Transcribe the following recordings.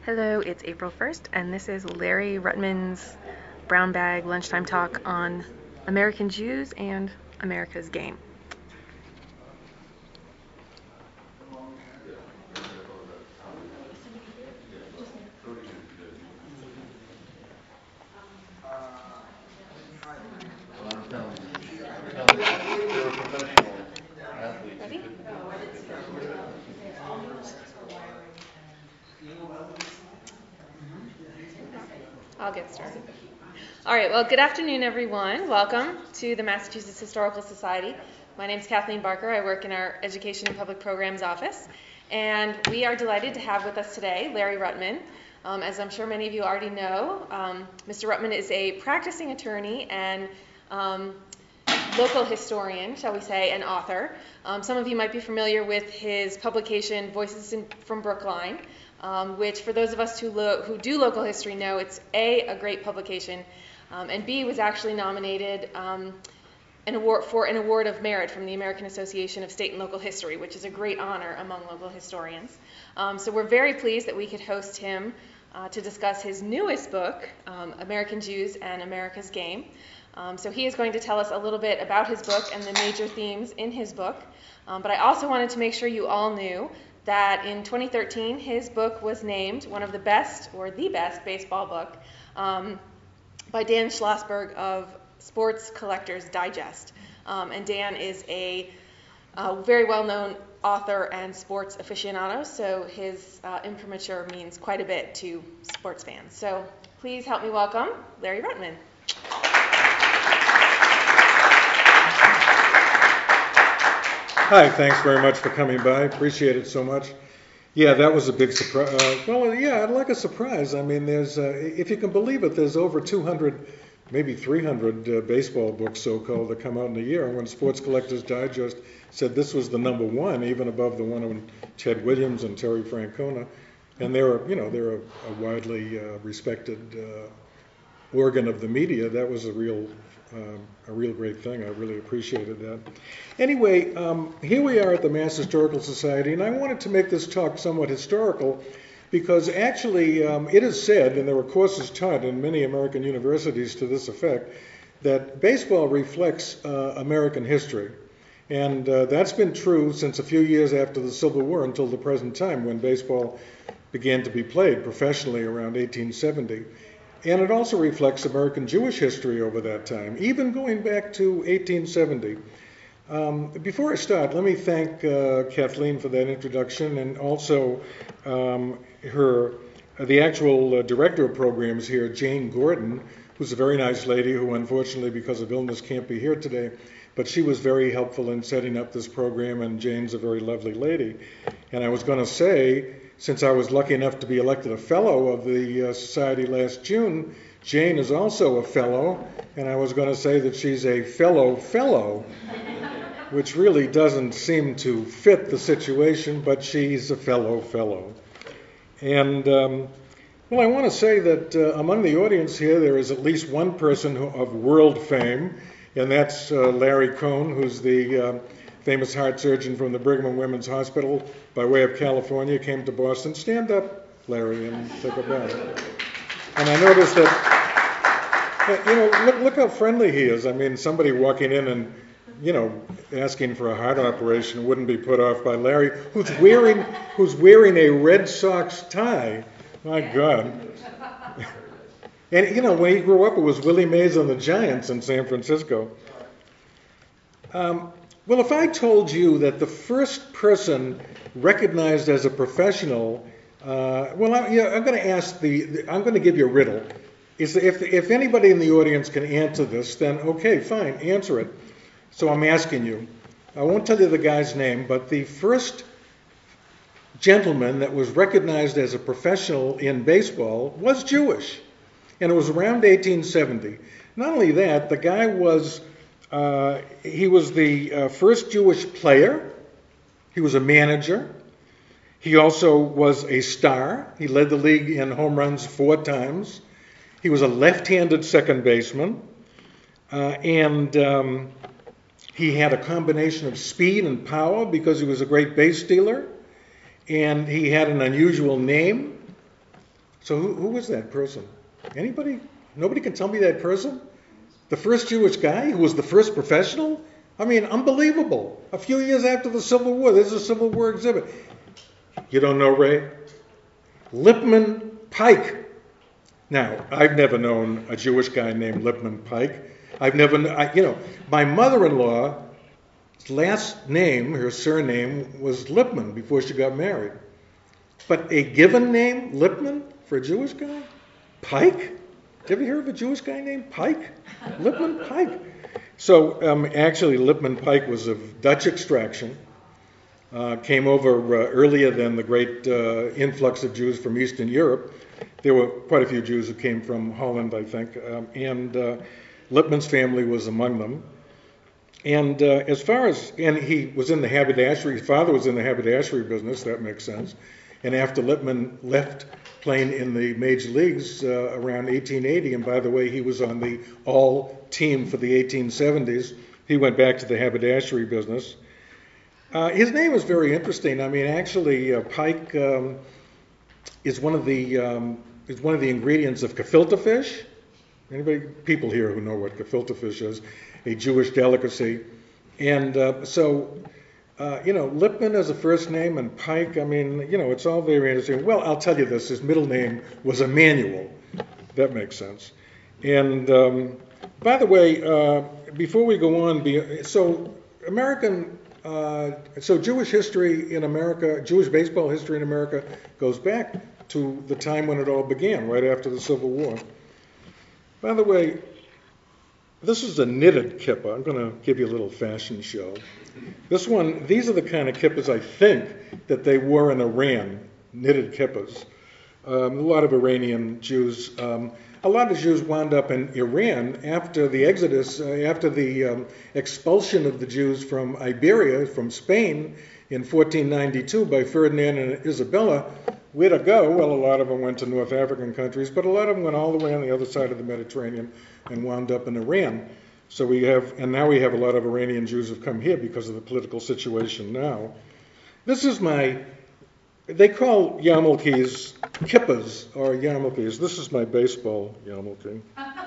Hello, it's April 1st, and this is Larry Ruttman's Brown Bag Lunchtime Talk on American Jews and America's Game. Ready? I'll get started. All right, well, good afternoon, everyone. Welcome to the Massachusetts Historical Society. My name is Kathleen Barker. I work in our Education and Public Programs office, and we are delighted to have with us today Larry Ruttman. As I'm sure many of you already know, Mr. Ruttman is a practicing attorney and local historian, shall we say, and author. Some of you might be familiar with his publication, Voices from Brookline, which for those of us who do local history know it's a great publication, and B, was actually nominated an award of merit from the American Association of State and Local History, which is a great honor among local historians. So we're very pleased that we could host him to discuss his newest book, American Jews and America's Game. So he is going to tell us a little bit about his book and the major themes in his book. But I also wanted to make sure you all knew that in 2013, his book was named one of the best, or the best, baseball book by Dan Schlossberg of Sports Collectors Digest. And Dan is a very well-known author and sports aficionado, so his imprimatur means quite a bit to sports fans. So please help me welcome Larry Ruttman. Hi, thanks very much for coming by. Appreciate it so much. Yeah, that was a big surprise. I'd like a surprise. I mean, there's, if you can believe it, there's over 200, maybe 300 baseball books, so-called, that come out in a year. And when Sports Collectors Digest said this was the number one, even above the one on Ted Williams and Terry Francona, and they're a widely respected organ of the media, that was a real great thing. I really appreciated that. Anyway, here we are at the Mass Historical Society, and I wanted to make this talk somewhat historical because actually it is said, and there were courses taught in many American universities to this effect, that baseball reflects American history. And that's been true since a few years after the Civil War until the present time, when baseball began to be played professionally around 1870. And it also reflects American Jewish history over that time, even going back to 1870. Before I start, let me thank Kathleen for that introduction, and also the actual director of programs here, Jane Gordon, who's a very nice lady who unfortunately because of illness can't be here today, but she was very helpful in setting up this program, and Jane's a very lovely lady. And I was going to say, since I was lucky enough to be elected a fellow of the society last June, Jane is also a fellow, and I was going to say that she's a fellow, which really doesn't seem to fit the situation, but she's a fellow. And, I want to say that among the audience here, there is at least one person of world fame, and that's Larry Cohn, who's the famous heart surgeon from the Brigham and Women's Hospital by way of California, came to Boston. Stand up, Larry, and take a bow. And I noticed that, look how friendly he is. I mean, somebody walking in and, asking for a heart operation wouldn't be put off by Larry, who's wearing a Red Sox tie. My God. And, when he grew up, it was Willie Mays and the Giants in San Francisco. If I told you that the first person recognized as a professional, I'm going to give you a riddle. If anybody in the audience can answer this, then okay, fine, answer it. So I'm asking you. I won't tell you the guy's name, but the first gentleman that was recognized as a professional in baseball was Jewish, and it was around 1870. Not only that, the guy was he was the first Jewish player. He was a manager. He also was a star. He led the league in home runs 4 times. He was a left-handed second baseman. And he had a combination of speed and power because he was a great base stealer. And he had an unusual name. So who was that person? Anybody? Nobody can tell me that person? The first Jewish guy who was the first professional? I mean, unbelievable. A few years after the Civil War, there's a Civil War exhibit. You don't know Ray? Lipman Pike. Now, I've never known a Jewish guy named Lipman Pike. My mother-in-law's last name, her surname, was Lipman before she got married. But a given name, Lipman, for a Jewish guy? Pike? Did you ever hear of a Jewish guy named Pike? Lipman Pike. So actually, Lipman Pike was of Dutch extraction. Came over earlier than the great influx of Jews from Eastern Europe. There were quite a few Jews who came from Holland, I think, and Lipman's family was among them. And he was in the haberdashery, his father was in the haberdashery business, that makes sense. And after Lipman left playing in the major leagues around 1880, and by the way, he was on the all team for the 1870s, he went back to the haberdashery business. His name is very interesting. I mean, actually, Pike is one of the ingredients of gefilte fish. People here who know what gefilte fish is, a Jewish delicacy. And Lipman as a first name and Pike, I mean, it's all very interesting. Well, I'll tell you this, his middle name was Emmanuel. That makes sense. And by the way, before we go on, Jewish history in America, Jewish baseball history in America goes back to the time when it all began, right after the Civil War. By the way, this is a knitted kippah. I'm going to give you a little fashion show. These are the kind of kippahs I think that they wore in Iran, knitted kippahs. A lot of Iranian Jews. A lot of Jews wound up in Iran after the exodus, after the expulsion of the Jews from Iberia, from Spain, in 1492 by Ferdinand and Isabella. Where to go? Well, a lot of them went to North African countries, but a lot of them went all the way on the other side of the Mediterranean and wound up in Iran. Now we have a lot of Iranian Jews who've come here because of the political situation now. They call yarmulkes kippahs or yarmulkes. This is my baseball yarmulke.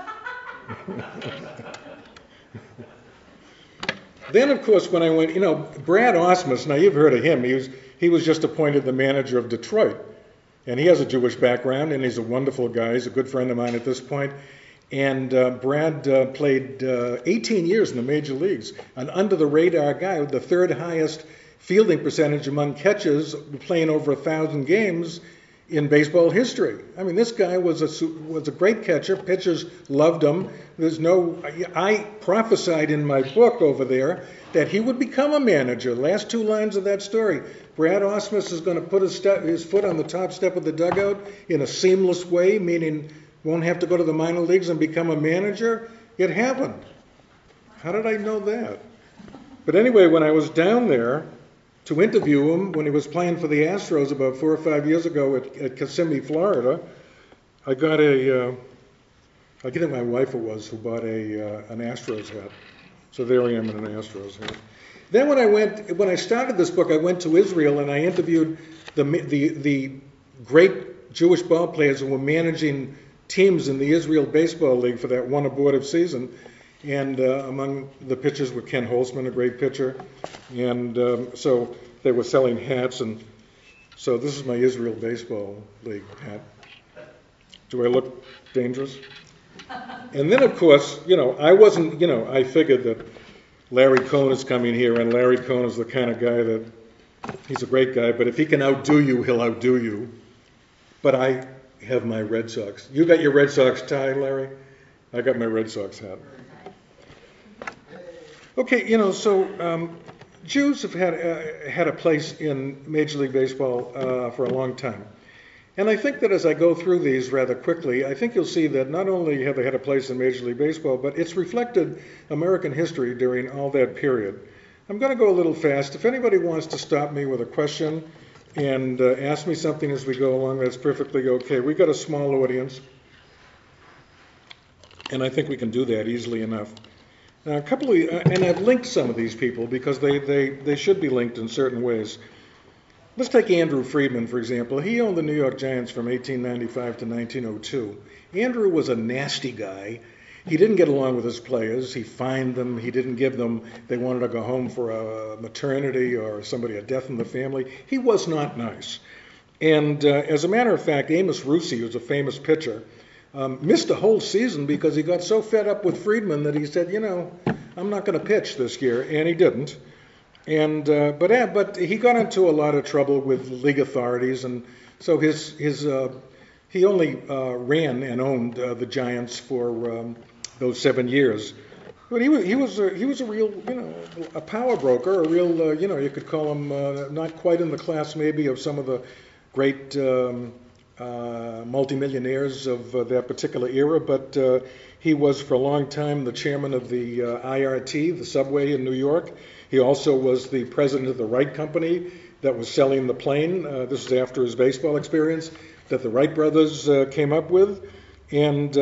Then, of course, when I went, Brad Ausmus, now you've heard of him. He was just appointed the manager of Detroit. And he has a Jewish background, and he's a wonderful guy. He's a good friend of mine at this point. And Brad played 18 years in the major leagues, an under-the-radar guy with the third highest fielding percentage among catchers, playing over 1,000 games in baseball history. I mean, this guy was a great catcher. Pitchers loved him. I prophesied in my book over there that he would become a manager. Last two lines of that story. Brad Ausmus is going to put his foot on the top step of the dugout in a seamless way, meaning won't have to go to the minor leagues and become a manager. It happened. How did I know that? But anyway, when I was down there to interview him when he was playing for the Astros about 4 or 5 years ago at Kissimmee, Florida, I think my wife it was who bought an Astros hat. So there I am in an Astros hat. Then when I started this book, I went to Israel and I interviewed the great Jewish ball players who were managing teams in the Israel Baseball League for that one abortive season. And among the pitchers were Ken Holzman, a great pitcher. And so they were selling hats. And so this is my Israel Baseball League hat. Do I look dangerous? And then, of course, I figured that Larry Cohn is coming here. And Larry Cohn is the kind of guy that, he's a great guy. But if he can outdo you, he'll outdo you. But I have my Red Sox. You got your Red Sox tie, Larry? I got my Red Sox hat. Okay, Jews have had a place in Major League Baseball for a long time. And I think that as I go through these rather quickly, I think you'll see that not only have they had a place in Major League Baseball, but it's reflected American history during all that period. I'm going to go a little fast. If anybody wants to stop me with a question and ask me something as we go along, that's perfectly okay. We've got a small audience, and I think we can do that easily enough. Now, and I've linked some of these people because they should be linked in certain ways. let's take Andrew Friedman, for example. He owned the New York Giants from 1895 to 1902. Andrew was a nasty guy. He didn't get along with his players. He fined them. He didn't give them, they wanted to go home for a maternity or somebody, a death in the family. He was not nice. And as a matter of fact, Amos Rusi, who's a famous pitcher, missed a whole season because he got so fed up with Friedman that he said, I'm not going to pitch this year, and he didn't. And but he got into a lot of trouble with league authorities, and so he only ran and owned the Giants for those 7 years. But he was a real, a power broker, a real, you could call him not quite in the class maybe of some of the great multimillionaires of that particular era, but he was for a long time the chairman of the IRT, the subway in New York. He also was the president of the Wright Company that was selling the plane. This was after his baseball experience that the Wright brothers came up with, and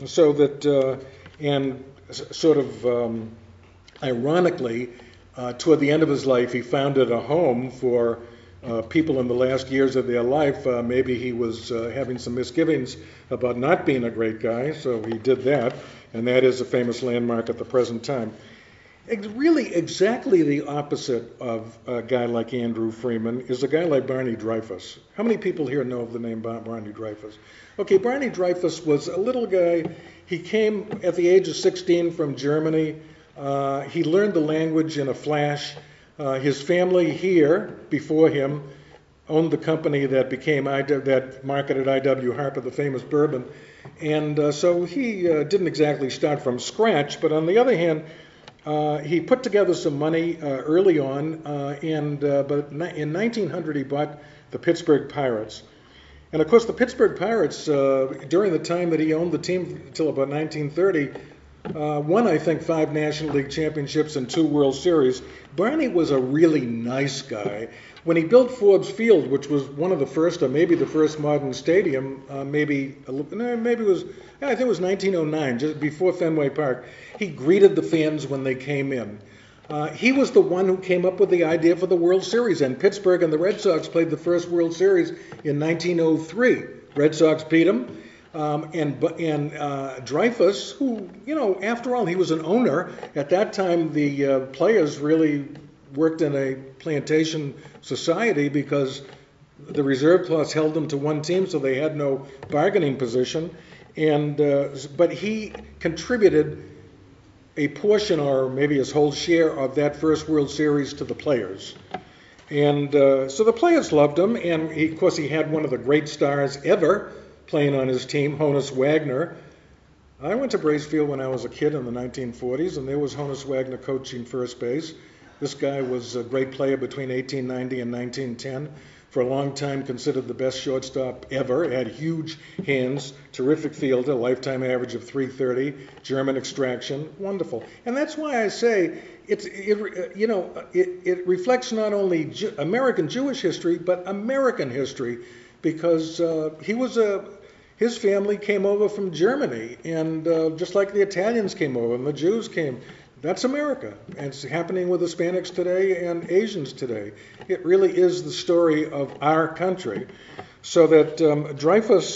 ironically, toward the end of his life, he founded a home for people in the last years of their life. Maybe he was having some misgivings about not being a great guy, so he did that, and that is a famous landmark at the present time. Really, exactly the opposite of a guy like Andrew Friedman is a guy like Barney Dreyfuss. How many people here know of the name Barney Dreyfuss? Okay, Barney Dreyfuss was a little guy. He came at the age of 16 from Germany. He learned the language in a flash. His family here, before him, owned the company that marketed I.W. Harper, the famous bourbon. And so he didn't exactly start from scratch, but on the other hand, he put together some money early on, but in 1900 he bought the Pittsburgh Pirates. And of course the Pittsburgh Pirates, during the time that he owned the team until about 1930, won, I think, 5 National League championships and 2 World Series. Barney was a really nice guy. When he built Forbes Field, which was one of the first, or maybe the first modern stadium, I think it was 1909, just before Fenway Park, he greeted the fans when they came in. He was the one who came up with the idea for the World Series, and Pittsburgh and the Red Sox played the first World Series in 1903. Red Sox beat them. And Dreyfuss, who, after all, he was an owner. At that time, the players really worked in a plantation society because the reserve clause held them to one team, so they had no bargaining position. But he contributed a portion, or maybe his whole share, of that first World Series to the players. And so the players loved him, and of course he had one of the great stars ever playing on his team, Honus Wagner. I went to Bracefield when I was a kid in the 1940s, and there was Honus Wagner coaching first base. This guy was a great player between 1890 and 1910. For a long time considered the best shortstop ever. Had huge hands, terrific fielder, lifetime average of .330, German extraction, wonderful. And that's why I say it reflects not only American Jewish history, but American history, because his family came over from Germany, and just like the Italians came over and the Jews came. That's America, and it's happening with Hispanics today and Asians today. It really is the story of our country. So that Dreyfuss,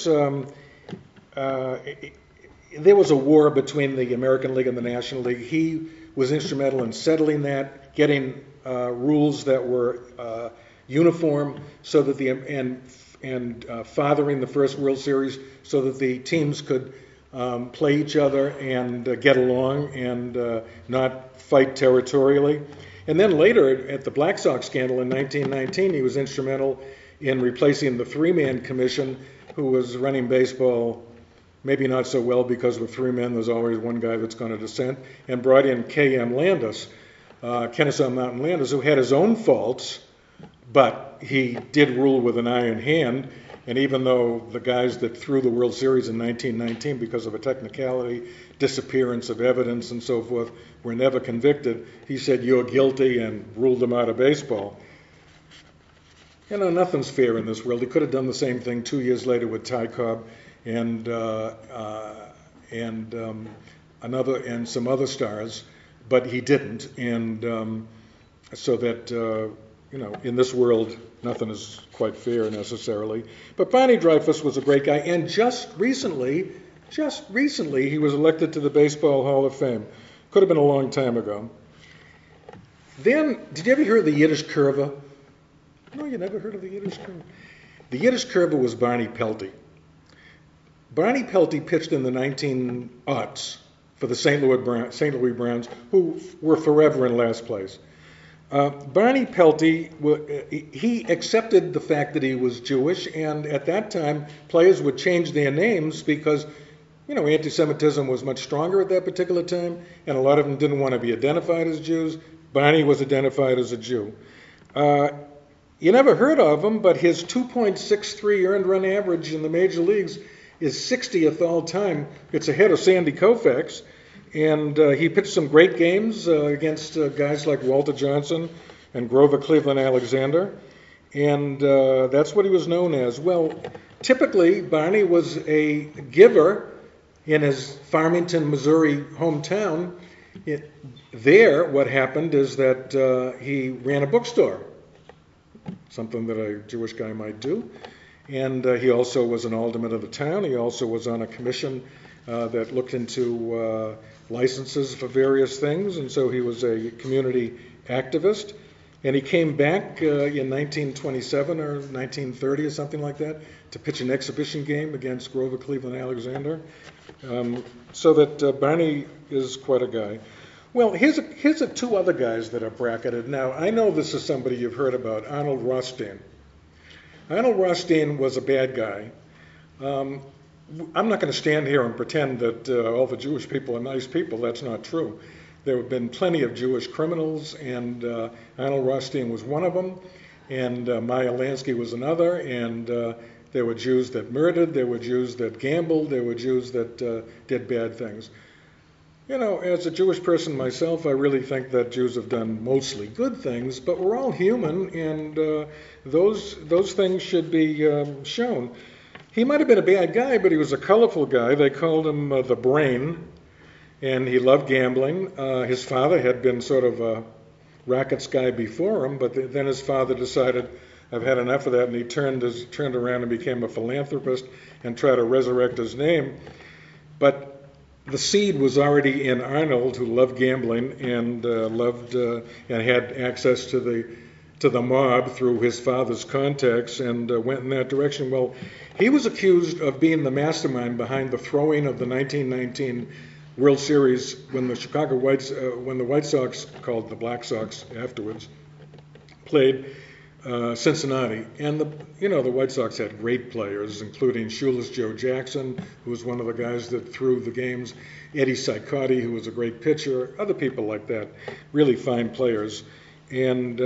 there was a war between the American League and the National League. He was instrumental in settling that, getting rules that were uniform, so that fathering the first World Series, so that the teams could play each other and get along and not fight territorially. And then later, at the Black Sox scandal in 1919, he was instrumental in replacing the 3-man commission who was running baseball maybe not so well, because with 3 men there's always one guy that's going to dissent, and brought in K.M. Landis, Kennesaw Mountain Landis, who had his own faults, but he did rule with an iron hand. And even though the guys that threw the World Series in 1919 because of a technicality, disappearance of evidence and so forth, were never convicted, he said, "You're guilty," and ruled them out of baseball. Nothing's fair in this world. He could have done the same thing 2 years later with Ty Cobb and some other stars, but he didn't. And so that in this world, nothing is quite fair necessarily. But Barney Dreyfuss was a great guy, and just recently, he was elected to the Baseball Hall of Fame. Could have been a long time ago. Then, did you ever hear of the Yiddish Curva? No, you never heard of the Yiddish Curva. The Yiddish Curva was Barney Pelty. Barney Pelty pitched in the 1900s for the St. Louis Browns, who were forever in last place. Barney Pelty, he accepted the fact that he was Jewish, and at that time, players would change their names because, anti-Semitism was much stronger at that particular time, and a lot of them didn't want to be identified as Jews. Barney was identified as a Jew. You never heard of him, but his 2.63 earned run average in the major leagues is 60th all time. It's ahead of Sandy Koufax. And he pitched some great games against guys like Walter Johnson and Grover Cleveland Alexander. And that's what he was known as. Well, typically, Barney was a giver in his Farmington, Missouri hometown. There, what happened is that he ran a bookstore, something that a Jewish guy might do. And he also was an alderman of the town. He also was on a commission that looked into licenses for various things, and so he was a community activist. And he came back in 1927 or 1930 or something like that to pitch an exhibition game against Grover Cleveland Alexander. So that Barney is quite a guy. Well, here's two other guys that are bracketed. Now, I know this is somebody you've heard about, Arnold Rothstein. Arnold Rothstein was a bad guy. I'm not going to stand here and pretend that all the Jewish people are nice people. That's not true. There have been plenty of Jewish criminals, and Arnold Rothstein was one of them, and Meyer Lansky was another, and there were Jews that murdered, there were Jews that gambled, there were Jews that did bad things. As a Jewish person myself, I really think that Jews have done mostly good things, but we're all human, and those things should be shown. He might have been a bad guy, but he was a colorful guy. They called him the Brain, and he loved gambling. His father had been sort of a rackets guy before him, but then his father decided, I've had enough of that, and he turned around and became a philanthropist and tried to resurrect his name. But the seed was already in Arnold, who loved gambling and and had access to the mob through his father's contacts, and went in that direction. Well, he was accused of being the mastermind behind the throwing of the 1919 World Series when the White Sox, called the Black Sox afterwards, played Cincinnati. And the White Sox had great players, including Shoeless Joe Jackson, who was one of the guys that threw the games, Eddie Saicotti, who was a great pitcher, other people like that, really fine players. And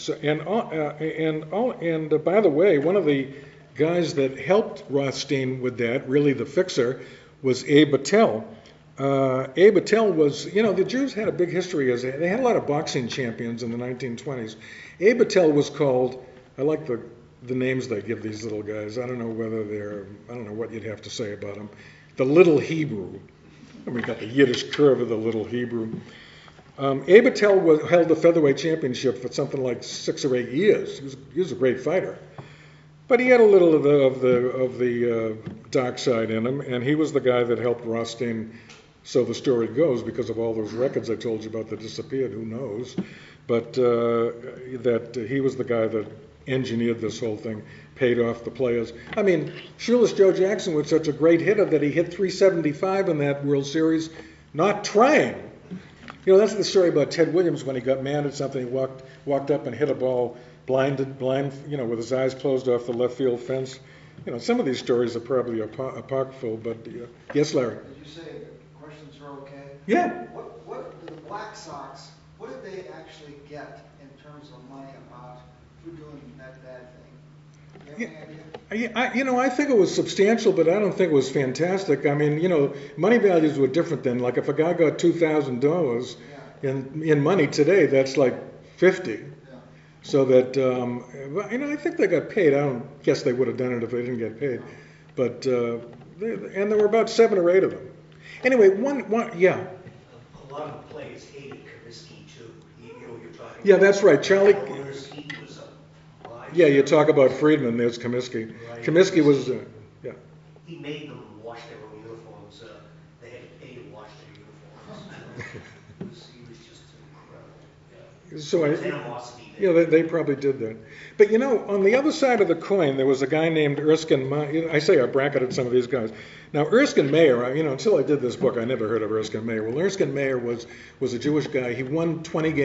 by the way, one of the guys that helped Rothstein with that, really the fixer, was Abe Attell. Abe Attell was, the Jews had a big history they had a lot of boxing champions in the 1920s. Abe Attell was called, I like the names they give these little guys. I don't know what you'd have to say about them. The Little Hebrew. And we got the Yiddish curve of the Little Hebrew. Abe Attell held the featherweight championship for something like 6 or 8 years. He was a great fighter. But he had a little of the dark side in him, and he was the guy that helped Rothstein, so the story goes, because of all those records I told you about that disappeared, who knows. But that he was the guy that engineered this whole thing, paid off the players. I mean, Shoeless Joe Jackson was such a great hitter that he hit 375 in that World Series, not trying. That's the story about Ted Williams when he got mad at something. He walked up and hit a ball blind, with his eyes closed off the left field fence. Some of these stories are probably apocryphal, but yes, Larry. Did you say questions are okay? Yeah. What did the Black Sox, what did they actually get in terms of money for doing that bad thing? Do you have any idea? I think it was substantial, but I don't think it was fantastic. I mean, money values were different then. Like if a guy got $2,000 in money today, that's like $50. So that, I think they got paid. I don't guess they would have done it if they didn't get paid. But, and there were about 7 or 8 of them. Anyway, yeah. A lot of the players hated Comiskey too. You're talking. Yeah, that's right. Charlie. He was Yeah, you talk about Friedman, there's Comiskey. Right. Comiskey was, yeah. He made them wash their own uniforms. They had to pay to wash their uniforms. He was just incredible. Yeah. So There was animosity there. yeah, they probably did that. But you know, on the other side of the coin, there was a guy named Erskine Meyer. I say I bracketed some of these guys. Now, Erskine Meyer, you know, until I did this book, I never heard of Erskine Meyer. Well, Erskine Meyer was a Jewish guy. He won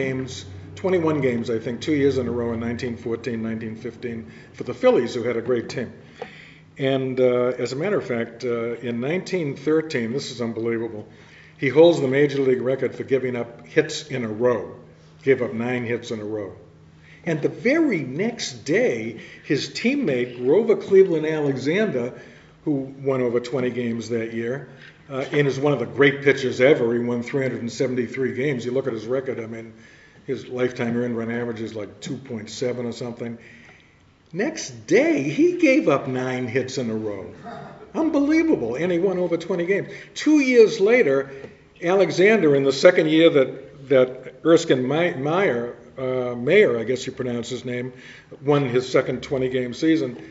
21 games, I think, 2 years in a row in 1914, 1915 for the Phillies, who had a great team. And as a matter of fact, in 1913, this is unbelievable, he holds the Major League record for giving up hits in a row. Gave up 9 hits in a row. And the very next day, his teammate, Grover Cleveland Alexander, who won over 20 games that year, and is one of the great pitchers ever. He won 373 games. You look at his record, I mean, his lifetime earned run average is like 2.7 or something. Next day, he gave up 9 hits in a row. Unbelievable. And he won over 20 games. 2 years later, Alexander, in the second year that Erskine Meyer, I guess you pronounce his name, won his second 20-game season,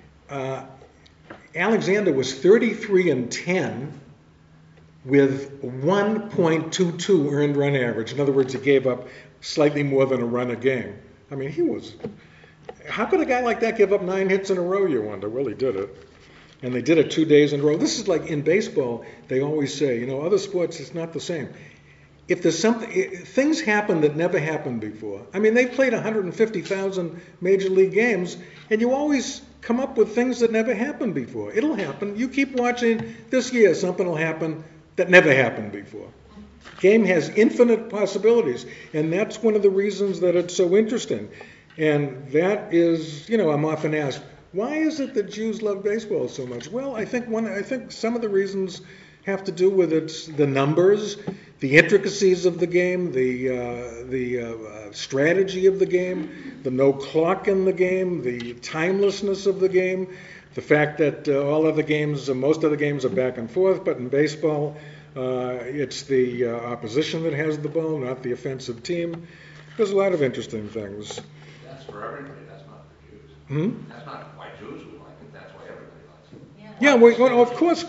Alexander was 33-10 with 1.22 earned run average. In other words, he gave up slightly more than a run a game. I mean, how could a guy like that give up 9 hits in a row, you wonder? Well, he did it. And they did it 2 days in a row. This is like in baseball, they always say, you know, other sports, it's not the same. If there's things happen that never happened before. I mean, they played 150,000 major league games, and you always come up with things that never happened before. It'll happen. You keep watching. This year, something will happen that never happened before. Game has infinite possibilities, and that's one of the reasons that it's so interesting. And that is, you know, I'm often asked, why is it that Jews love baseball so much? Well, I think some of the reasons have to do with the numbers, the intricacies of the game, the strategy of the game, the no clock in the game, the timelessness of the game, the fact that most of the games are back and forth, but in baseball, it's the opposition that has the ball, not the offensive team. There's a lot of interesting things. That's for everybody. That's not for Jews. That's not why Jews would like it. That's why everybody likes it. Yeah, well, of course,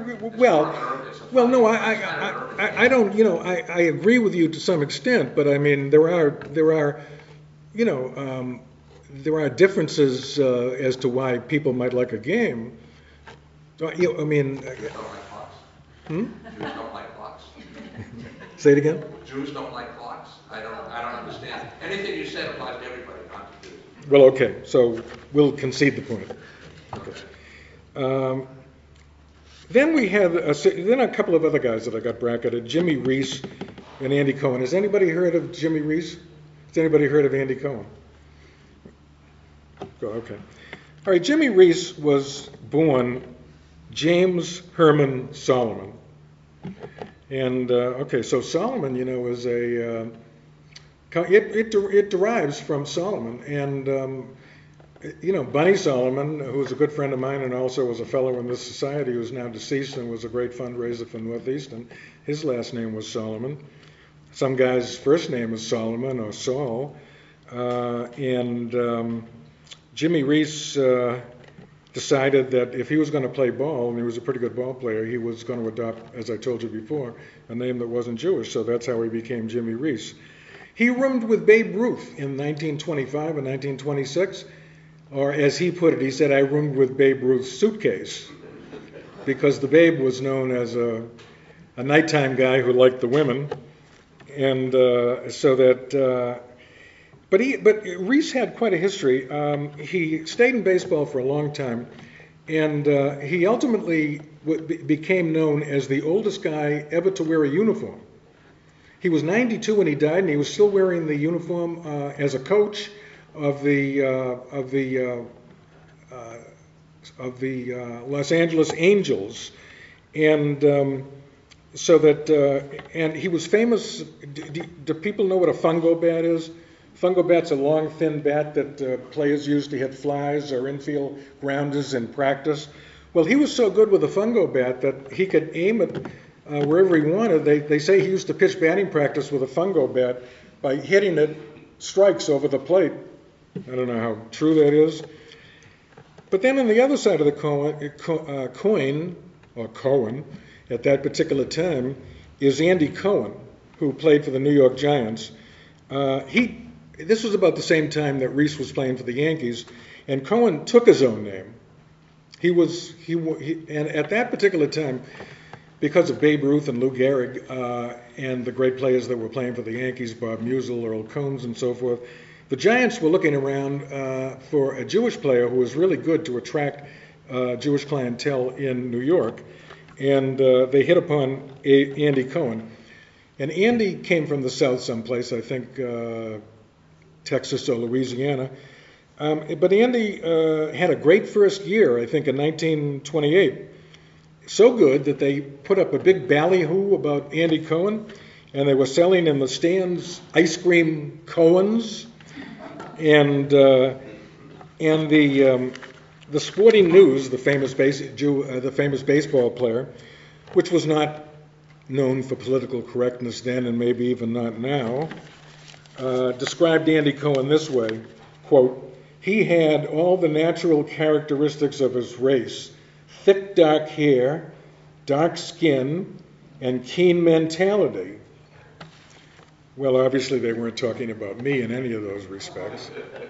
no, I don't, you know, I agree with you to some extent, but I mean, there are, you know, there are differences as to why people might like a game. You know, I mean, Jews don't like clocks. Jews don't like clocks. Say it again. Jews don't like clocks. I don't understand. Anything you said applies to everybody, not to Jews. Well, okay, so we'll concede the point. Okay. Then we have a couple of other guys that I got bracketed, Jimmy Reese and Andy Cohen. Has anybody heard of Jimmy Reese? Has anybody heard of Andy Cohen? Oh, okay. All right, Jimmy Reese was born James Herman Solomon. And, okay, so Solomon, you know, is it derives from Solomon. And, you know, Bunny Solomon, who was a good friend of mine and also was a fellow in this society who's now deceased and was a great fundraiser for Northeastern, his last name was Solomon. Some guy's first name is Solomon or Saul. Jimmy Reese decided that if he was going to play ball, and he was a pretty good ball player, he was going to adopt, as I told you before, a name that wasn't Jewish. So that's how he became Jimmy Reese. He roomed with Babe Ruth in 1925 and 1926. Or as he put it, he said, I roomed with Babe Ruth's suitcase. Because the Babe was known as a nighttime guy who liked the women. And but Reese had quite a history. He stayed in baseball for a long time. And he ultimately became known as the oldest guy ever to wear a uniform. He was 92 when he died, and he was still wearing the uniform as a coach of the Los Angeles Angels, and and he was famous. Do people know what a fungo bat is? Fungo bat's a long, thin bat that players use to hit flies or infield grounders in practice. Well, he was so good with a fungo bat that he could aim it wherever he wanted. They say he used to pitch batting practice with a fungo bat by hitting it strikes over the plate I don't know how true that is. But then on the other side of the coin, or Cohen, at that particular time, is Andy Cohen, who played for the New York Giants. This was about the same time that Reese was playing for the Yankees, and Cohen took his own name. And at that particular time, because of Babe Ruth and Lou Gehrig and the great players that were playing for the Yankees, Bob Musial, Earl Combs, and so forth, the Giants were looking around for a Jewish player who was really good to attract Jewish clientele in New York, and they hit upon Andy Cohen. And Andy came from the South someplace, I think Texas or Louisiana. But Andy had a great first year, I think, in 1928. So good that they put up a big ballyhoo about Andy Cohen, and they were selling in the stands ice cream Cohens, and the Sporting News, the famous baseball player, which was not known for political correctness then, and maybe even not now, described Andy Cohen this way, quote, "He had all the natural characteristics of his race, thick dark hair, dark skin, and keen mentality." Well, obviously they weren't talking about me in any of those respects.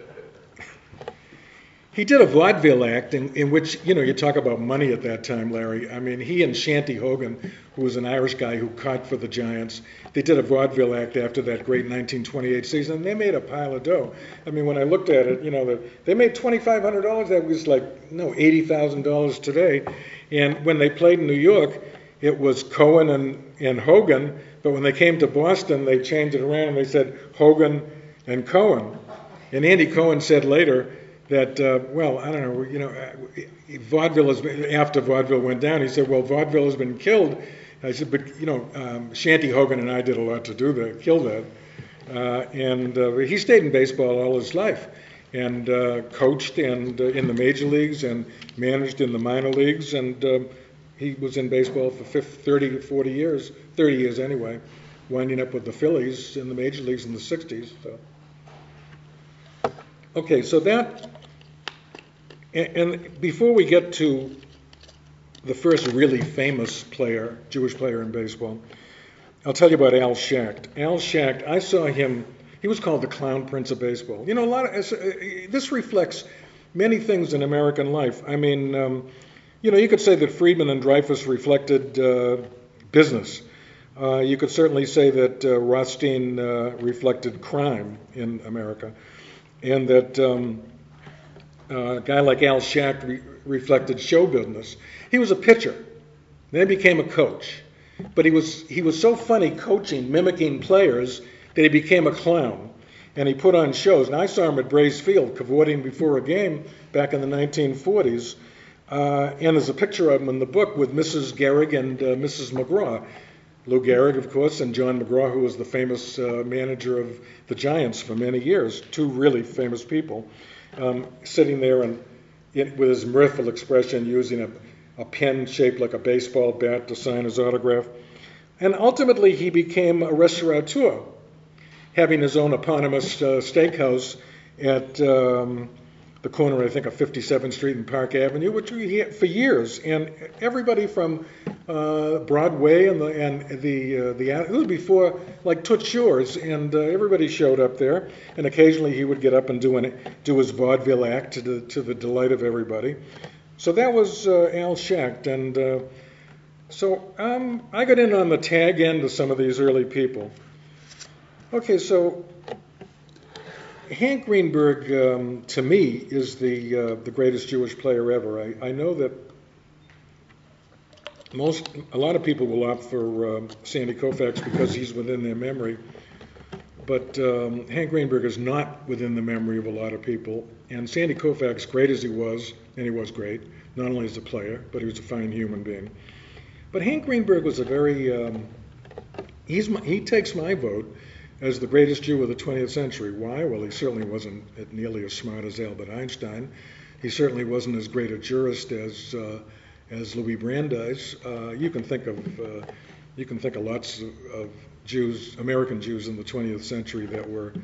He did a vaudeville act in which, you talk about money at that time, Larry. I mean, he and Shanty Hogan, who was an Irish guy who caught for the Giants, they did a vaudeville act after that great 1928 season, and they made a pile of dough. I mean, when I looked at it, they made $2,500. That was $80,000 today. And when they played in New York, it was Cohen and Hogan, but when they came to Boston, they changed it around and they said Hogan and Cohen. And Andy Cohen said later that, I don't know, vaudeville after vaudeville went down, he said, well, vaudeville has been killed. I said, but, Shanty Hogan and I did a lot to kill that. And he stayed in baseball all his life and coached and in the major leagues and managed in the minor leagues. And he was in baseball for 30 to 40 years, 30 years anyway, winding up with the Phillies in the major leagues in the 60s. So. Okay, so that, and before we get to the first really famous player, Jewish player in baseball, I'll tell you about Al Schacht. Al Schacht, I saw him, he was called the Clown Prince of Baseball. This reflects many things in American life. I mean, you could say that Friedman and Dreyfus reflected business. You could certainly say that Rothstein reflected crime in America. And that a guy like Al Schacht reflected show business. He was a pitcher, then became a coach. But he was so funny coaching, mimicking players, that he became a clown. And he put on shows. And I saw him at Braves Field cavorting before a game back in the 1940s. And there's a picture of him in the book with Mrs. Gehrig and Mrs. McGraw. Lou Gehrig, of course, and John McGraw, who was the famous manager of the Giants for many years, two really famous people, sitting there and with his mirthful expression using a pen shaped like a baseball bat to sign his autograph. And ultimately he became a restaurateur, having his own eponymous steakhouse at the corner, I think, of 57th Street and Park Avenue, which he had for years. And everybody from Broadway and it was before like Toots Shores, and everybody showed up there. And occasionally he would get up and do his vaudeville act to the delight of everybody. So that was Al Schacht, and so I got in on the tag end of some of these early people. Okay, so Hank Greenberg, to me, is the greatest Jewish player ever. I know that a lot of people will opt for Sandy Koufax because he's within their memory, but Hank Greenberg is not within the memory of a lot of people. And Sandy Koufax, great as he was, and he was great, not only as a player, but he was a fine human being. But Hank Greenberg was a very, he takes my vote as the greatest Jew of the 20th century. Why? Well, he certainly wasn't nearly as smart as Albert Einstein. He certainly wasn't as great a jurist as Louis Brandeis. You can think of lots of Jews, American Jews in the 20th century that were,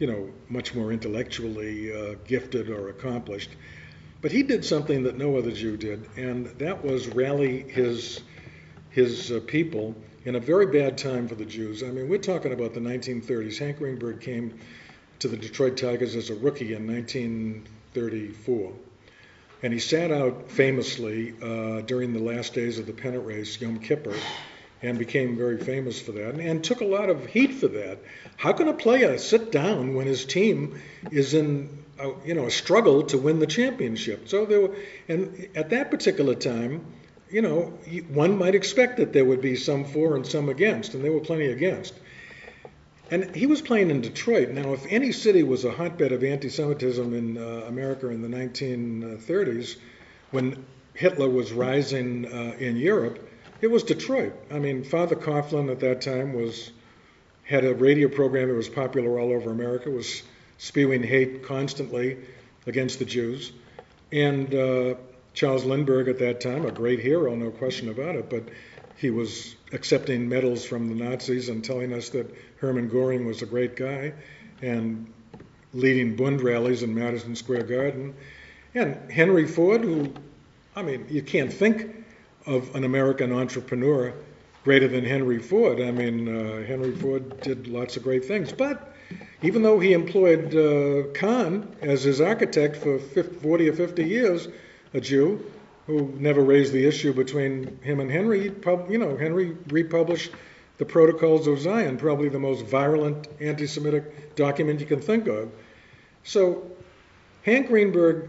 much more intellectually gifted or accomplished. But he did something that no other Jew did, and that was rally his people in a very bad time for the Jews. I mean, we're talking about the 1930s. Hank Greenberg came to the Detroit Tigers as a rookie in 1934. And he sat out famously during the last days of the pennant race, Yom Kippur, and became very famous for that, and took a lot of heat for that. How can a player sit down when his team is in a struggle to win the championship? So and at that particular time, one might expect that there would be some for and some against, and there were plenty against. And he was playing in Detroit. Now, if any city was a hotbed of anti-Semitism in America in the 1930s, when Hitler was rising in Europe, it was Detroit. I mean, Father Coughlin at that time had a radio program that was popular all over America, was spewing hate constantly against the Jews. And Charles Lindbergh at that time, a great hero, no question about it, but he was accepting medals from the Nazis and telling us that Hermann Goring was a great guy and leading Bund rallies in Madison Square Garden. And Henry Ford, you can't think of an American entrepreneur greater than Henry Ford. Henry Ford did lots of great things. But even though he employed Kahn as his architect for 40 or 50 years, a Jew who never raised the issue between him and Henry, Henry republished the Protocols of Zion, probably the most virulent anti-Semitic document you can think of. So Hank Greenberg,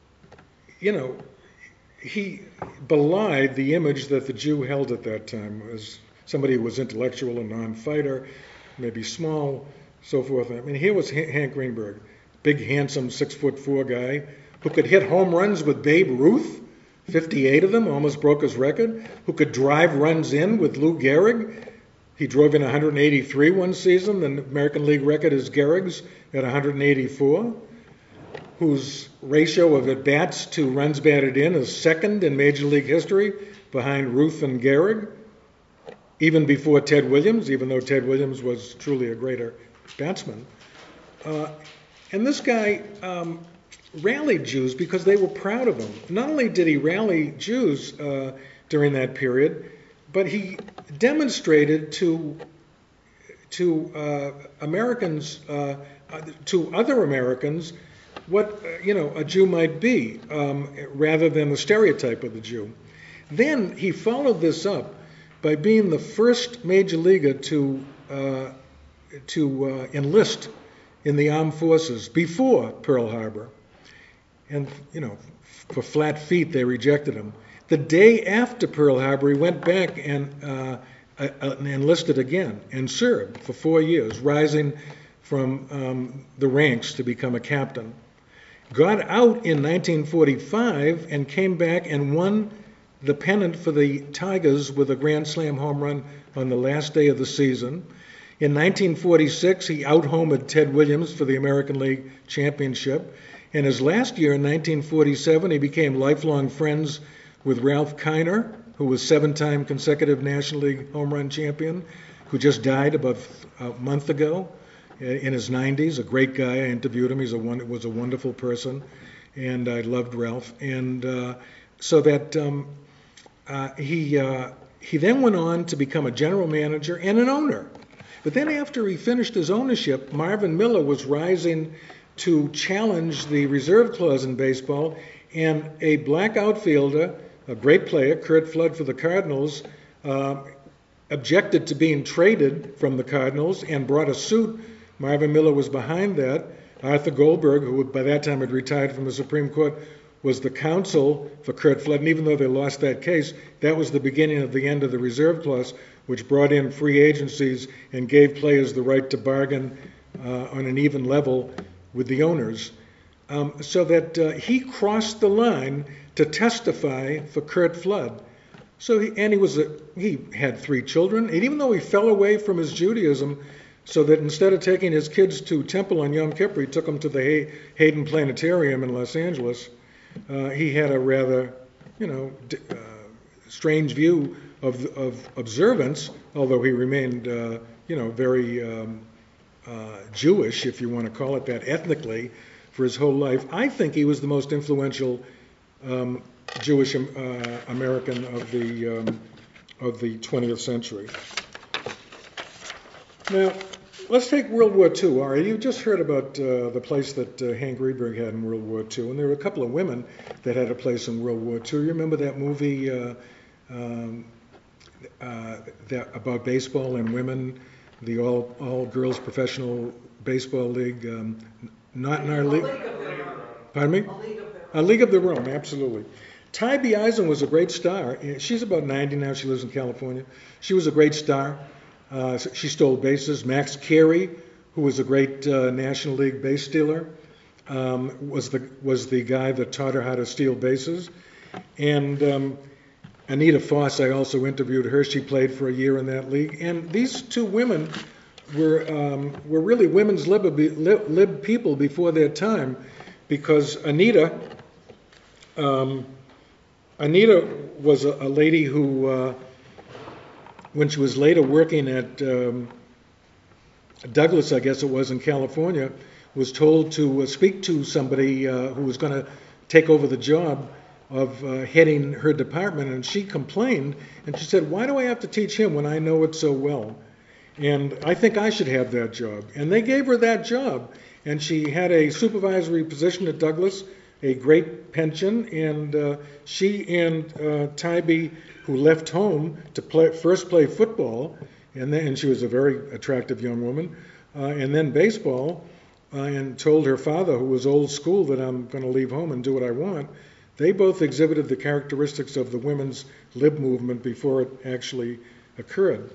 he belied the image that the Jew held at that time as somebody who was intellectual, a non-fighter, maybe small, so forth. I mean, here was Hank Greenberg, big, handsome, 6'4" guy who could hit home runs with Babe Ruth, 58 of them, almost broke his record, who could drive runs in with Lou Gehrig. He drove in 183 one season. The American League record is Gehrig's at 184, whose ratio of at-bats to runs batted in is second in Major League history behind Ruth and Gehrig, even before Ted Williams, even though Ted Williams was truly a greater batsman. And this guy rallied Jews because they were proud of him. Not only did he rally Jews during that period, but he demonstrated to Americans, to other Americans, what a Jew might be, rather than the stereotype of the Jew. Then he followed this up by being the first major leaguer to enlist in the armed forces before Pearl Harbor. And, for flat feet, they rejected him. The day after Pearl Harbor, he went back and enlisted again and served for 4 years, rising from the ranks to become a captain. Got out in 1945 and came back and won the pennant for the Tigers with a grand slam home run on the last day of the season. In 1946, he out-homered Ted Williams for the American League Championship. In his last year, in 1947, he became lifelong friends with Ralph Kiner, who was 7-time consecutive National League home run champion, who just died about a month ago in his 90s. A great guy. I interviewed him. He was a wonderful person, and I loved Ralph. And so that he then went on to become a general manager and an owner. But then after he finished his ownership, Marvin Miller was rising to challenge the reserve clause in baseball, and a black outfielder, a great player, Curt Flood for the Cardinals, objected to being traded from the Cardinals and brought a suit. Marvin Miller was behind that. Arthur Goldberg, who by that time had retired from the Supreme Court, was the counsel for Curt Flood, and even though they lost that case, that was the beginning of the end of the reserve clause, which brought in free agencies and gave players the right to bargain on an even level with the owners, so that he crossed the line to testify for Curt Flood. So he had 3 children, and even though he fell away from his Judaism, so that instead of taking his kids to temple on Yom Kippur, he took them to the Hayden Planetarium in Los Angeles. He had a rather, strange view of observance, although he remained, very Jewish, if you want to call it that, ethnically, for his whole life. I think he was the most influential Jewish American of the 20th century. Now, let's take World War II. All right, you just heard about the place that Hank Greenberg had in World War II, and there were a couple of women that had a place in World War II. You remember that movie about baseball and women, the all-girls professional baseball league? Not in our league. Pardon me? A League of Their Own, absolutely. Tybee Eisen was a great star. She's about 90 now. She lives in California. She was a great star. She stole bases. Max Carey, who was a great National League base stealer, was the guy that taught her how to steal bases. And Anita Foss, I also interviewed her. She played for a year in that league. And these two women were really women's lib people before their time, because Anita was a lady who, when she was later working at Douglas, I guess it was, in California, was told to speak to somebody who was going to take over the job of heading her department, and she complained, and she said, "Why do I have to teach him when I know it so well? And I think I should have that job." And they gave her that job, and she had a supervisory position at Douglas, a great pension, and she and Tybee, who left home to first play football, and she was a very attractive young woman, and then baseball, and told her father, who was old school, that I'm going to leave home and do what I want. They both exhibited the characteristics of the women's lib movement before it actually occurred.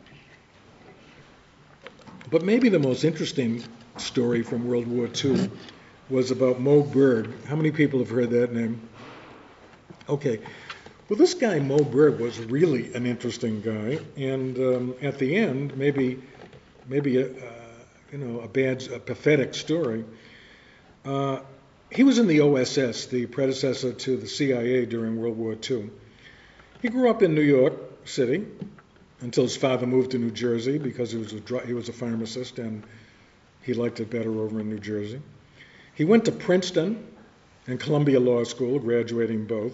But maybe the most interesting story from World War II was about Moe Berg. How many people have heard that name? Okay. Well, this guy, Moe Berg, was really an interesting guy. And at the end, maybe a pathetic story. He was in the OSS, the predecessor to the CIA during World War II. He grew up in New York City until his father moved to New Jersey because he was a pharmacist and he liked it better over in New Jersey. He went to Princeton and Columbia Law School, graduating both.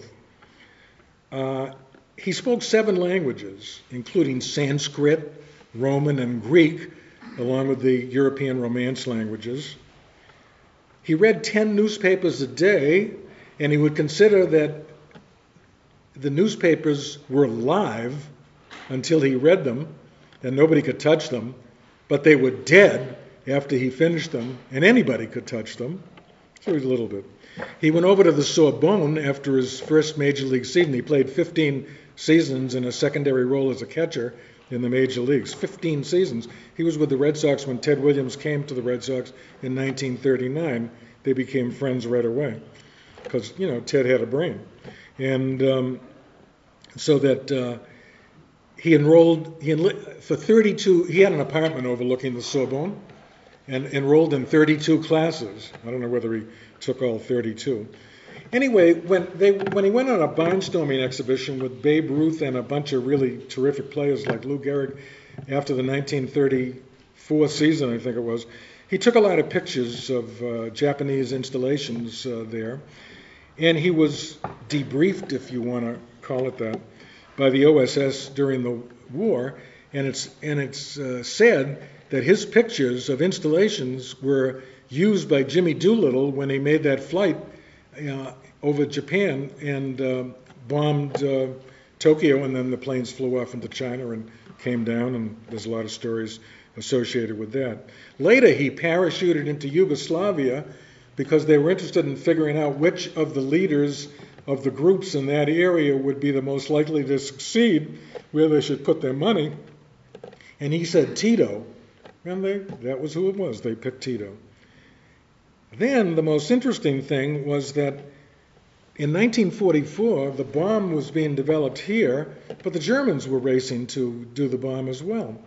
He spoke 7 languages, including Sanskrit, Roman, and Greek, along with the European Romance languages. He read 10 newspapers a day, and he would consider that the newspapers were live until he read them, and nobody could touch them, but they were dead after he finished them, and anybody could touch them. So he's a little bit. He went over to the Sorbonne after his first major league season. He played 15 seasons in a secondary role as a catcher in the major leagues. 15 seasons. He was with the Red Sox when Ted Williams came to the Red Sox in 1939. They became friends right away because, Ted had a brain. And so that he enrolled for 32, he had an apartment overlooking the Sorbonne and enrolled in 32 classes. I don't know whether he took all 32. Anyway, when he went on a barnstorming exhibition with Babe Ruth and a bunch of really terrific players like Lou Gehrig after the 1934 season, I think it was, he took a lot of pictures of Japanese installations there, and he was debriefed, if you want to call it that, by the OSS during the war, and it's said that his pictures of installations were used by Jimmy Doolittle when he made that flight over Japan and bombed Tokyo, and then the planes flew off into China and came down, and there's a lot of stories associated with that. Later, he parachuted into Yugoslavia because they were interested in figuring out which of the leaders of the groups in that area would be the most likely to succeed, where they should put their money. And he said Tito, and that was who it was. They picked Tito. Then the most interesting thing was that in 1944, the bomb was being developed here, but the Germans were racing to do the bomb as well.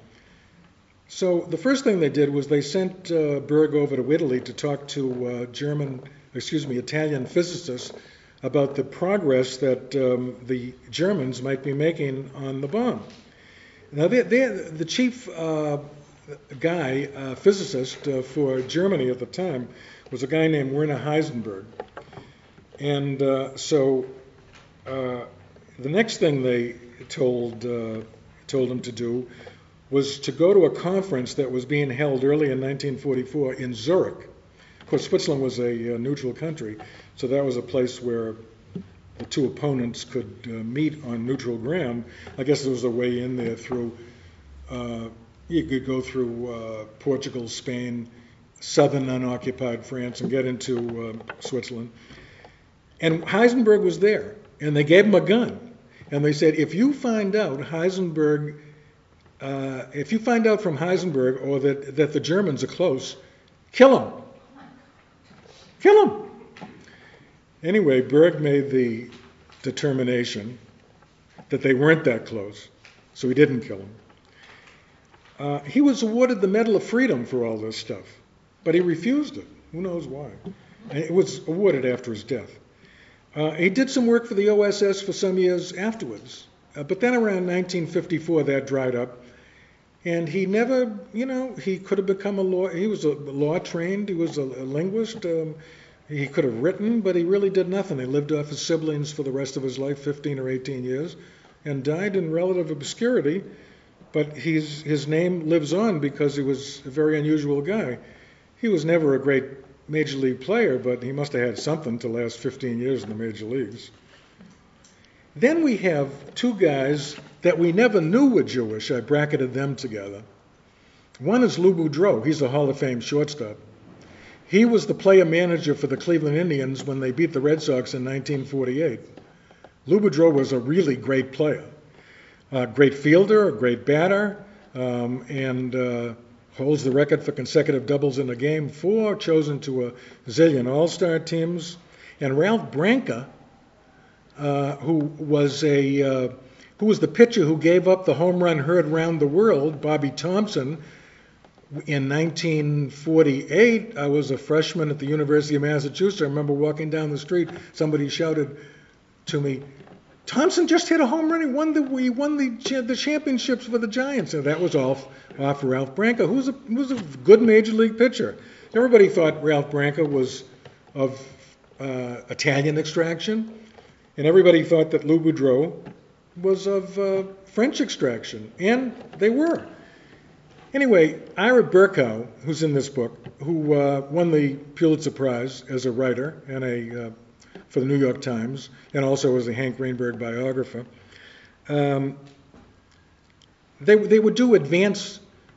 So the first thing they did was they sent Berg over to Italy to talk to Italian physicists about the progress that the Germans might be making on the bomb. Now, the chief guy, physicist for Germany at the time, was a guy named Werner Heisenberg. And so the next thing they told him to do was to go to a conference that was being held early in 1944 in Zurich. Of course, Switzerland was a neutral country, so that was a place where the two opponents could meet on neutral ground. I guess there was a way in there through, you could go through Portugal, Spain, southern unoccupied France, and get into Switzerland. And Heisenberg was there, and they gave him a gun. And they said, if you find out from Heisenberg or that the Germans are close, kill him. Kill him. Anyway, Berg made the determination that they weren't that close, so he didn't kill him. He was awarded the Medal of Freedom for all this stuff, but he refused it. Who knows why? It was awarded after his death. He did some work for the OSS for some years afterwards, but then around 1954 that dried up, and he never, he could have become a lawyer. He was a law trained, he was a linguist, he could have written, but he really did nothing. He lived off his siblings for the rest of his life, 15 or 18 years, and died in relative obscurity, but his name lives on because he was a very unusual guy. He was never a great major league player, but he must have had something to last 15 years in the major leagues. Then we have two guys that we never knew were Jewish. I bracketed them together. One is Lou Boudreau. He's a Hall of Fame shortstop. He was the player manager for the Cleveland Indians when they beat the Red Sox in 1948. Lou Boudreau was a really great player. A great fielder, a great batter, and holds the record for consecutive doubles in a game, 4, chosen to a zillion All-Star teams. And Ralph Branca, who was the pitcher who gave up the home run heard round the world, Bobby Thompson. In 1948, I was a freshman at the University of Massachusetts. I remember walking down the street, somebody shouted to me, "Thompson just hit a home run. He won the championships for the Giants." And that was off Ralph Branca, who was a good major league pitcher. Everybody thought Ralph Branca was of Italian extraction, and everybody thought that Lou Boudreau was of French extraction, and they were. Anyway, Ira Berkow, who's in this book, who won the Pulitzer Prize as a writer and for the New York Times, and also as a Hank Greenberg biographer, they would do advance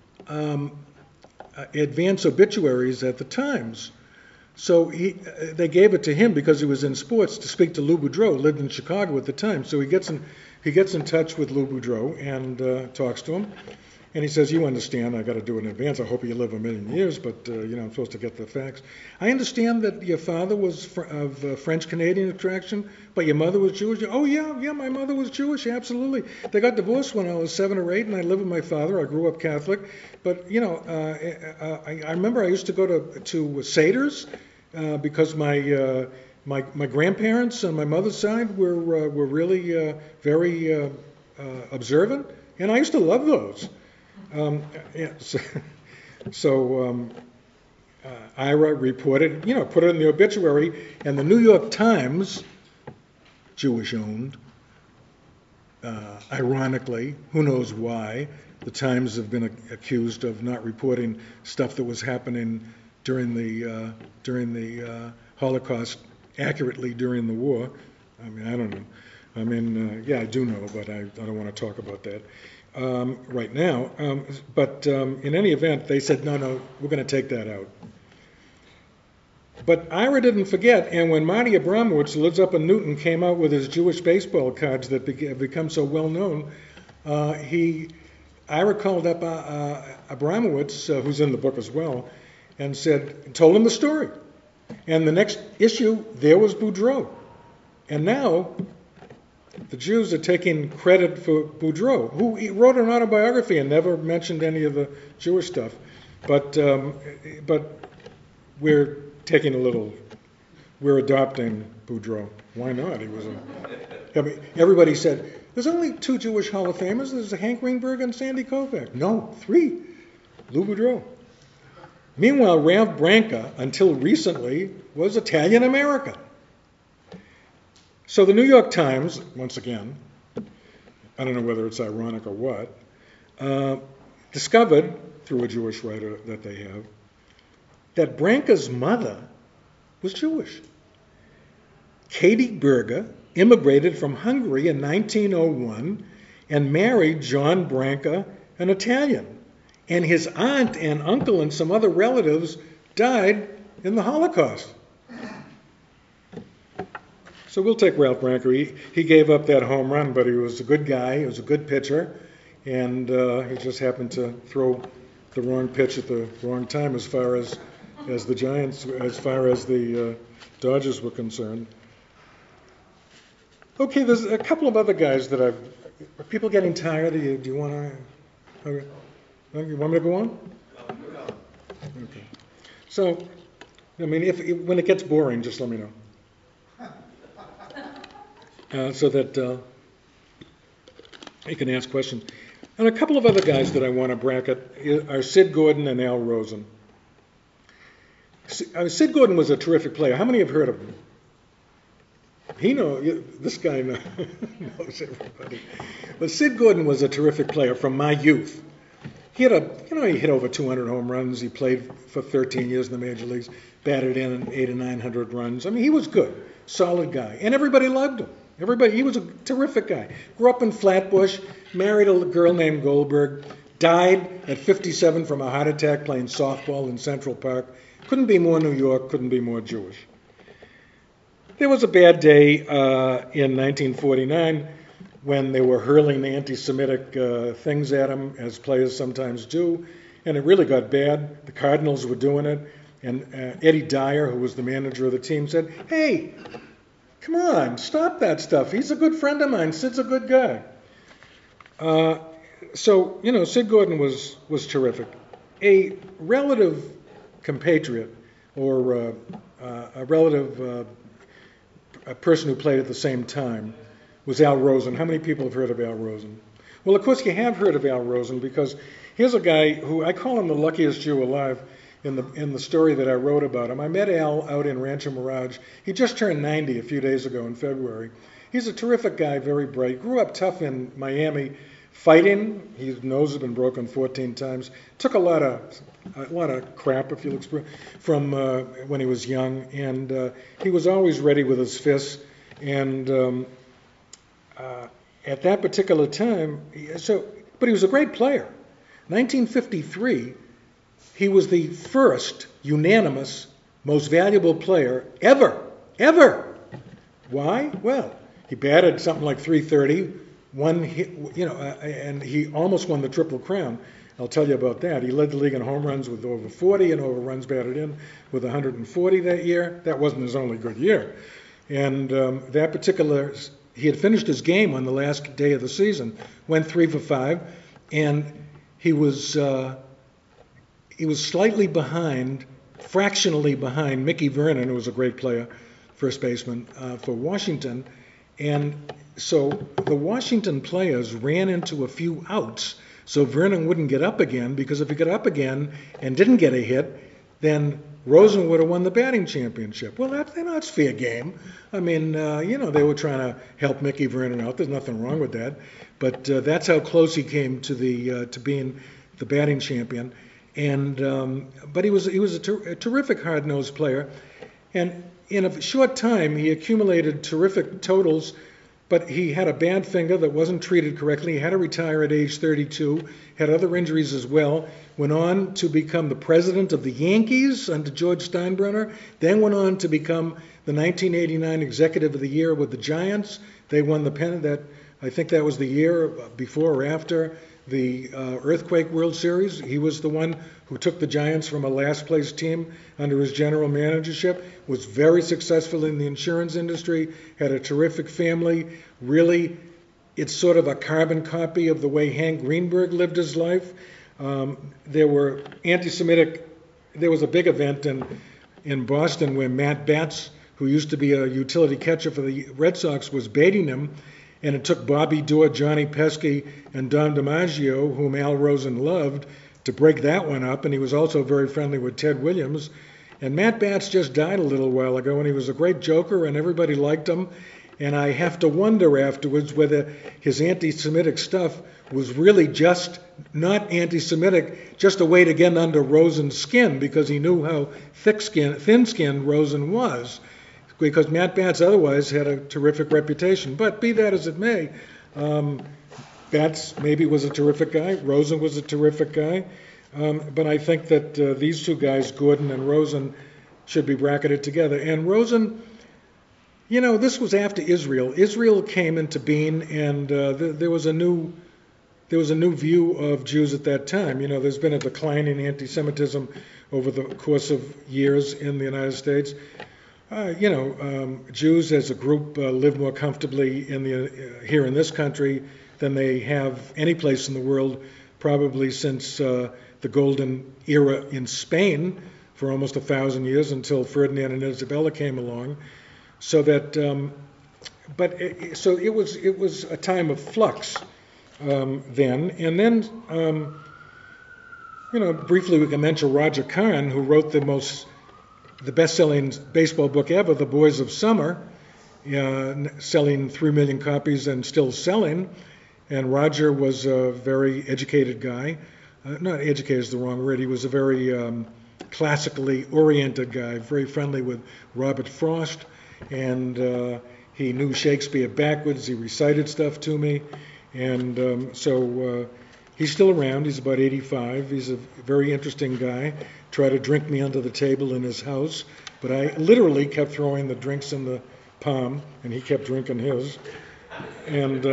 obituaries at the Times. So they gave it to him because he was in sports to speak to Lou Boudreau, lived in Chicago at the time. So he gets in touch with Lou Boudreau and talks to him. And he says, "You understand, I got to do it in advance. I hope you live a million years, but I'm supposed to get the facts. I understand that your father was of French-Canadian extraction, but your mother was Jewish." "Oh, yeah, my mother was Jewish, absolutely. They got divorced when I was 7 or 8, and I lived with my father. I grew up Catholic. But, I remember I used to go to Seder's because my grandparents on my mother's side were really very observant, and I used to love those." Ira reported, put it in the obituary, and the New York Times, Jewish-owned, ironically, who knows why, the Times have been accused of not reporting stuff that was happening during the Holocaust accurately during the war. I mean, I don't know. Yeah, I do know, but I don't want to talk about that right now. But in any event, they said, no, we're going to take that out. But Ira didn't forget, and when Marty Abramowitz, who lives up in Newton, came out with his Jewish baseball cards that have become so well known, Ira called up Abramowitz, who's in the book as well, and told him the story. And the next issue, there was Boudreau. And now the Jews are taking credit for Boudreau, who wrote an autobiography and never mentioned any of the Jewish stuff. But we're adopting Boudreau. Why not? Everybody said, there's only 2 Jewish Hall of Famers. There's Hank Greenberg and Sandy Koufax. No, 3. Lou Boudreau. Meanwhile, Ralph Branca, until recently, was Italian-American. So the New York Times, once again, I don't know whether it's ironic or what, discovered, through a Jewish writer that they have, that Branca's mother was Jewish. Katie Berger immigrated from Hungary in 1901 and married John Branca, an Italian. And his aunt and uncle and some other relatives died in the Holocaust. So we'll take Ralph Branca. He gave up that home run, but he was a good guy. He was a good pitcher. And he just happened to throw the wrong pitch at the wrong time as far as the Giants, as far as the Dodgers were concerned. Okay, there's a couple of other guys that are people getting tired? Do you want to? You want me to go on? Okay. So, I mean, when it gets boring, just let me know, so that you can ask questions. And a couple of other guys that I want to bracket are Sid Gordon and Al Rosen. Sid Gordon was a terrific player. How many have heard of him? This guy knows everybody. But Sid Gordon was a terrific player from my youth. He hit over 200 home runs. He played for 13 years in the major leagues, batted in 800 or 900 runs. I mean, he was good, solid guy, and everybody loved him. He was a terrific guy. Grew up in Flatbush, married a girl named Goldberg, died at 57 from a heart attack playing softball in Central Park. Couldn't be more New York, couldn't be more Jewish. There was a bad day in 1949 when they were hurling anti-Semitic things at him, as players sometimes do, and it really got bad. The Cardinals were doing it, and Eddie Dyer, who was the manager of the team, said, "Hey, come on, stop that stuff. He's a good friend of mine. Sid's a good guy." So, Sid Gordon was terrific. A relative compatriot, or a relative a person who played at the same time, was Al Rosen. How many people have heard of Al Rosen? Well, of course, you have heard of Al Rosen because here's a guy who I call him the luckiest Jew alive in the story that I wrote about him. I met Al out in Rancho Mirage. He just turned 90 a few days ago in February. He's a terrific guy, very bright. Grew up tough in Miami, fighting. His nose has been broken 14 times. Took a lot of crap, if you'll express, from when he was young, and he was always ready with his fists. And at that particular time, but he was a great player. 1953, he was the first unanimous most valuable player ever. Why? Well, he batted something like .330, and he almost won the Triple Crown. I'll tell you about that. He led the league in home runs with over 40 and over runs batted in with 140 that year. That wasn't his only good year. And he had finished his game on the last day of the season, went 3 for 5, and he was slightly behind, fractionally behind Mickey Vernon, who was a great player, first baseman for Washington. And so the Washington players ran into a few outs so Vernon wouldn't get up again, because if he got up again and didn't get a hit, then Rosen would have won the batting championship. Well, that's fair game. I mean, they were trying to help Mickey Vernon out. There's nothing wrong with that. But that's how close he came to being the batting champion. And but he was a terrific hard-nosed player. And in a short time, he accumulated terrific totals. But he had a bad finger that wasn't treated correctly. He had to retire at age 32, had other injuries as well, went on to become the president of the Yankees under George Steinbrenner, then went on to become the 1989 Executive of the Year with the Giants. They won the pennant. I think that was the year before or after the Earthquake World Series. He was the one who took the Giants from a last-place team under his general managership, was very successful in the insurance industry, had a terrific family. Really, it's sort of a carbon copy of the way Hank Greenberg lived his life. There were anti-Semitic. There was a big event in Boston where Matt Batts, who used to be a utility catcher for the Red Sox, was baiting him. And it took Bobby Doerr, Johnny Pesky, and Don DiMaggio, whom Al Rosen loved, to break that one up, and he was also very friendly with Ted Williams. And Matt Batts just died a little while ago, and he was a great joker, and everybody liked him. And I have to wonder afterwards whether his anti-Semitic stuff was really just not anti-Semitic, just a way to get under Rosen's skin, because he knew how thin-skinned Rosen was, because Matt Batts otherwise had a terrific reputation. But be that as it may, Batts maybe was a terrific guy. Rosen was a terrific guy. But I think that these two guys, Gordon and Rosen, should be bracketed together. And Rosen, you know, this was after Israel. Israel came into being, and there was a new view of Jews at that time. You know, there's been a decline in anti-Semitism over the course of years in the United States. Jews as a group live more comfortably here in this country than they have any place in the world, probably since the golden era in Spain for almost 1,000 years until Ferdinand and Isabella came along. So that, so it was a time of flux then. And then, briefly we can mention Roger Kahn, who wrote the best-selling baseball book ever, The Boys of Summer, selling 3 million copies and still selling. And Roger was a very educated guy. Not educated is the wrong word. He was a very classically oriented guy, very friendly with Robert Frost. And he knew Shakespeare backwards. He recited stuff to me. And so he's still around. He's about 85. He's a very interesting guy. Tried to drink me under the table in his house. But I literally kept throwing the drinks in the palm, and he kept drinking his. And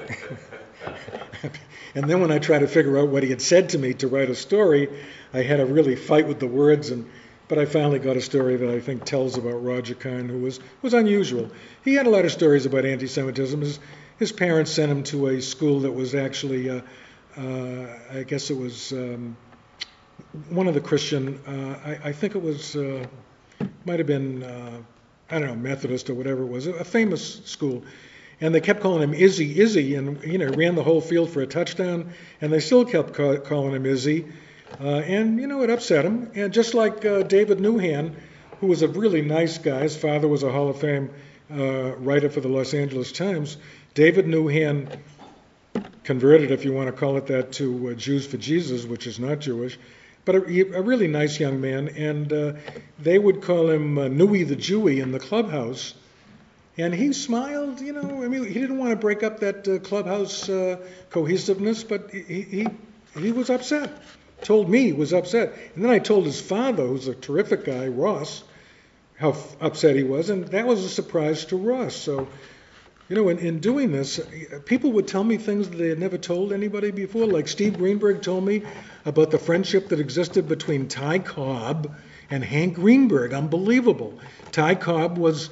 and then when I tried to figure out what he had said to me to write a story, I had to really fight with the words. But I finally got a story that I think tells about Roger Kahn, who was unusual. He had a lot of stories about anti-Semitism. His parents sent him to a school that was actually, I guess it was one of the Christian, I think it was, might have been, I don't know, Methodist or whatever it was, a famous school. And they kept calling him Izzy, and ran the whole field for a touchdown, and they still kept calling him Izzy. And it upset him. And just like David Newhan, who was a really nice guy, his father was a Hall of Fame writer for the Los Angeles Times. David Newhan converted, if you want to call it that, to Jews for Jesus, which is not Jewish, but a really nice young man. And they would call him Newy the Jewy in the clubhouse. And he smiled, he didn't want to break up that clubhouse cohesiveness, but he was upset. Told me he was upset. And then I told his father, who's a terrific guy, Ross, how upset he was, and that was a surprise to Ross. So, in doing this, people would tell me things that they had never told anybody before. Like Steve Greenberg told me about the friendship that existed between Ty Cobb and Hank Greenberg. Unbelievable. Ty Cobb was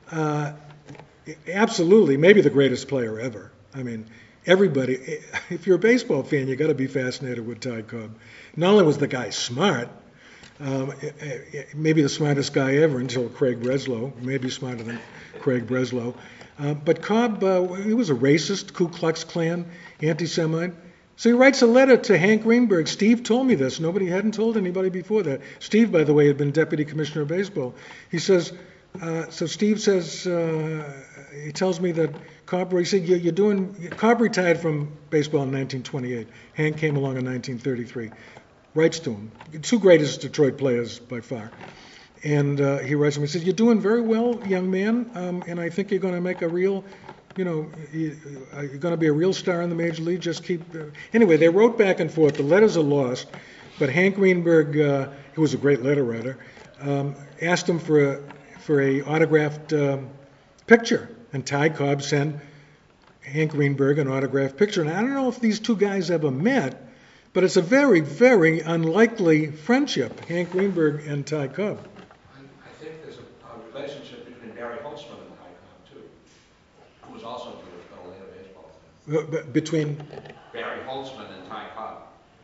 absolutely maybe the greatest player ever. I mean, everybody, if you're a baseball fan, you got to be fascinated with Ty Cobb. Not only was the guy smart, maybe the smartest guy ever until Craig Breslow, maybe smarter than Craig Breslow, but Cobb, he was a racist, Ku Klux Klan, anti-Semite. So he writes a letter to Hank Greenberg. Steve told me this. Nobody hadn't told anybody before that. Steve, by the way, had been deputy commissioner of baseball. He says, so Steve says, he tells me that Cobb, he said, Cobb retired from baseball in 1928. Hank came along in 1933. Writes to him. Two greatest Detroit players by far. And he writes to him, he says, you're doing very well, young man, and I think you're going to make a real, you're going to be a real star in the major league. Just keep. Anyway, they wrote back and forth. The letters are lost, but Hank Greenberg, who was a great letter writer, asked him for a autographed picture, and Ty Cobb sent Hank Greenberg an autographed picture. And I don't know if these two guys ever met, but it's a very, very unlikely friendship, Hank Greenberg and Ty Cobb. I think there's a relationship between Barry Holtzman and Ty Cobb, too, who was also Jewish, but a later baseball fan. Between Barry Holtzman and Ty Cobb.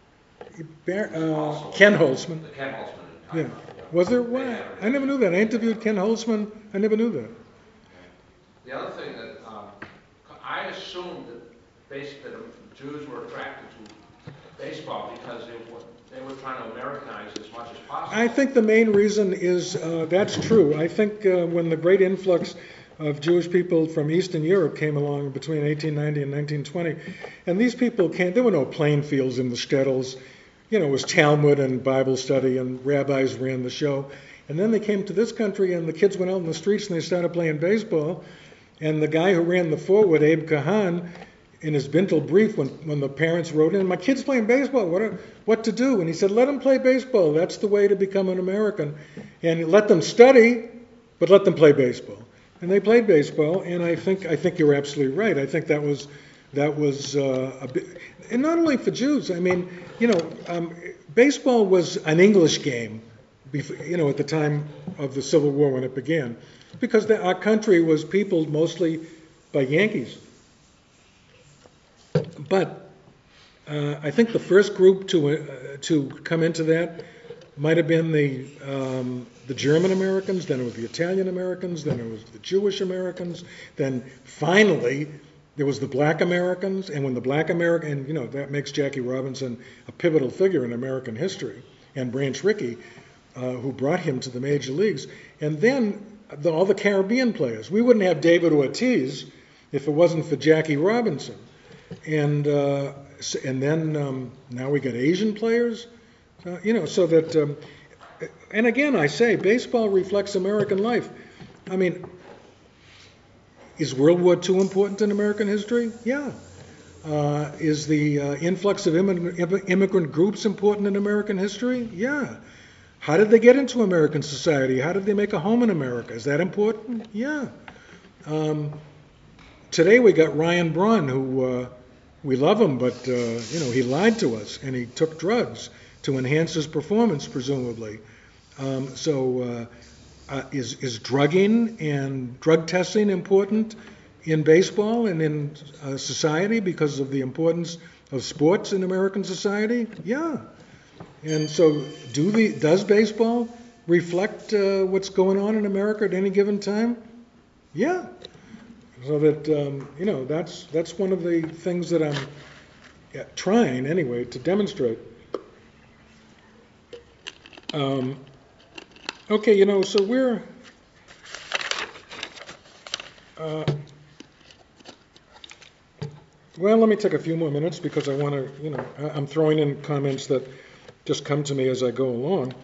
Ken Holtzman. Ken Holtzman and Ty Yeah. Cobb. Was there one? I never knew that. I interviewed Ken Holtzman. I never knew that. The other thing that I assumed that basically Jews were attracted to baseball because they were trying to Americanize as much as possible. I think the main reason is that's true. I think when the great influx of Jewish people from Eastern Europe came along between 1890 and 1920, and these people came, there were no playing fields in the shtetls. You know, it was Talmud and Bible study, and rabbis ran the show. And then they came to this country, and the kids went out in the streets and they started playing baseball. And the guy who ran the forward, Abe Kahan, in his Bintel brief, when the parents wrote in, my kid's playing baseball, what to do? And he said, let them play baseball. That's the way to become an American. And let them study, but let them play baseball. And they played baseball, and I think you're absolutely right. I think that was a bit, and not only for Jews. I mean, baseball was an English game, at the time of the Civil War when it began, because our country was peopled mostly by Yankees. But I think the first group to come into that might have been the German Americans, then it was the Italian Americans, then it was the Jewish Americans, then finally there was the Black Americans, and when the Black American, and that makes Jackie Robinson a pivotal figure in American history, and Branch Rickey, who brought him to the major leagues, and then all the Caribbean players. We wouldn't have David Ortiz if it wasn't for Jackie Robinson, and then now we got Asian players, so that. And again, I say, baseball reflects American life. I mean, is World War II important in American history? Yeah. Is the influx of immigrant groups important in American history? Yeah. How did they get into American society? How did they make a home in America? Is that important? Yeah. Today we got Ryan Braun, who we love him, but he lied to us and he took drugs to enhance his performance, presumably. Is drugging and drug testing important in baseball and in society because of the importance of sports in American society? Yeah. And so does baseball reflect what's going on in America at any given time? Yeah. So that, that's one of the things that I'm trying anyway to demonstrate. Okay, so we're well, let me take a few more minutes because I want to, I'm throwing in comments that just come to me as I go along.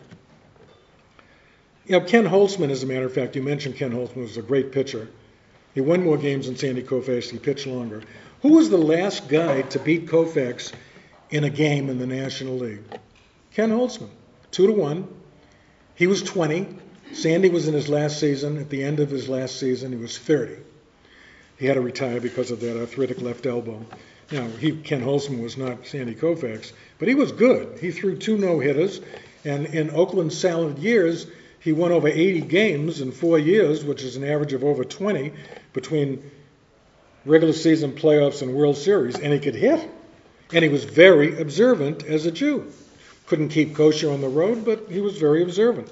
Ken Holtzman, as a matter of fact, you mentioned Ken Holtzman was a great pitcher. He won more games than Sandy Koufax. He pitched longer. Who was the last guy to beat Koufax in a game in the National League? Ken Holtzman, 2-1. He was 20. Sandy was in his last season. At the end of his last season, he was 30. He had to retire because of that arthritic left elbow. Now, Ken Holtzman was not Sandy Koufax, but he was good. He threw 2 no-hitters, and in Oakland's salad years, he won over 80 games in 4 years, which is an average of over 20 between regular season playoffs and World Series, and he could hit. And he was very observant as a Jew. Couldn't keep kosher on the road, but he was very observant.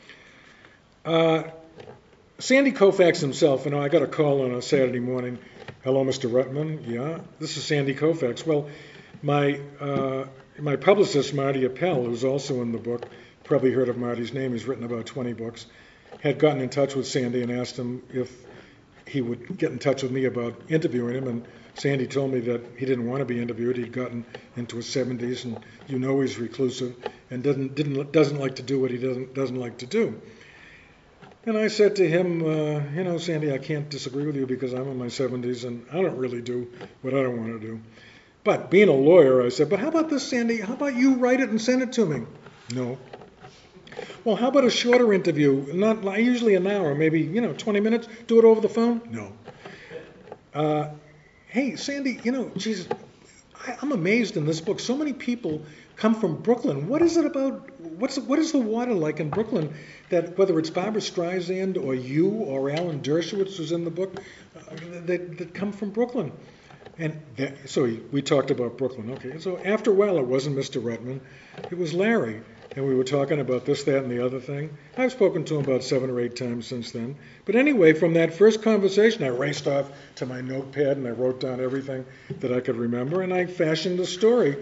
Sandy Koufax himself, I got a call on a Saturday morning. Hello, Mr. Rutman. Yeah, this is Sandy Koufax. Well, my publicist, Marty Appel, who's also in the book, probably heard of Marty's name, he's written about 20 books, had gotten in touch with Sandy and asked him if he would get in touch with me about interviewing him, and Sandy told me that he didn't want to be interviewed. He'd gotten into his 70s, and he's reclusive and doesn't like to do what he doesn't like to do. And I said to him, Sandy, I can't disagree with you because I'm in my 70s and I don't really do what I don't want to do. But being a lawyer, I said, but how about this, Sandy? How about you write it and send it to me? No. Well, how about a shorter interview? Not usually an hour, maybe 20 minutes. Do it over the phone? No. Hey, Sandy, Jesus, I'm amazed in this book. So many people come from Brooklyn. What is it about? What is the water like in Brooklyn that whether it's Barbra Streisand or you or Alan Dershowitz who's in the book that come from Brooklyn? And so we talked about Brooklyn. Okay, so after a while it wasn't Mr. Rutman, it was Larry. And we were talking about this, that, and the other thing. I've spoken to him about 7 or 8 times since then. But anyway, from that first conversation, I raced off to my notepad and I wrote down everything that I could remember. And I fashioned a story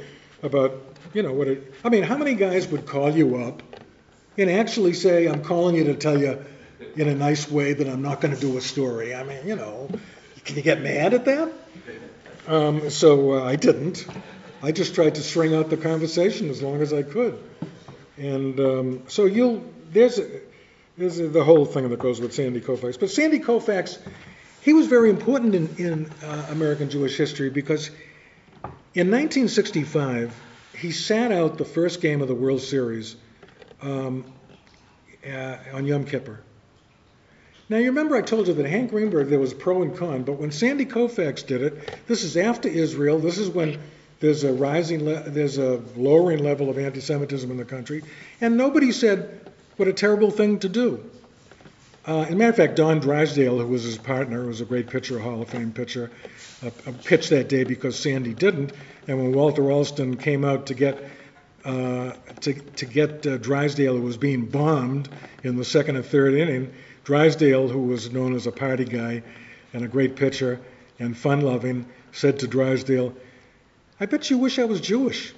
about, what it, I mean, how many guys would call you up and actually say, I'm calling you to tell you in a nice way that I'm not going to do a story? I mean, can you get mad at that? So I didn't. I just tried to string out the conversation as long as I could. And so there's the whole thing that goes with Sandy Koufax. But Sandy Koufax, he was very important in American Jewish history because in 1965, he sat out the first game of the World Series on Yom Kippur. Now, you remember I told you that Hank Greenberg, there was pro and con, but when Sandy Koufax did it, this is after Israel. This is when there's a lowering level of anti-Semitism in the country, and nobody said what a terrible thing to do. As a matter of fact, Don Drysdale, who was his partner, who was a great pitcher, a Hall of Fame pitcher, pitched that day because Sandy didn't. And when Walter Alston came out to get Drysdale, who was being bombed in the second and third inning, Drysdale, who was known as a party guy and a great pitcher and fun-loving, said to Drysdale, "I bet you wish I was Jewish."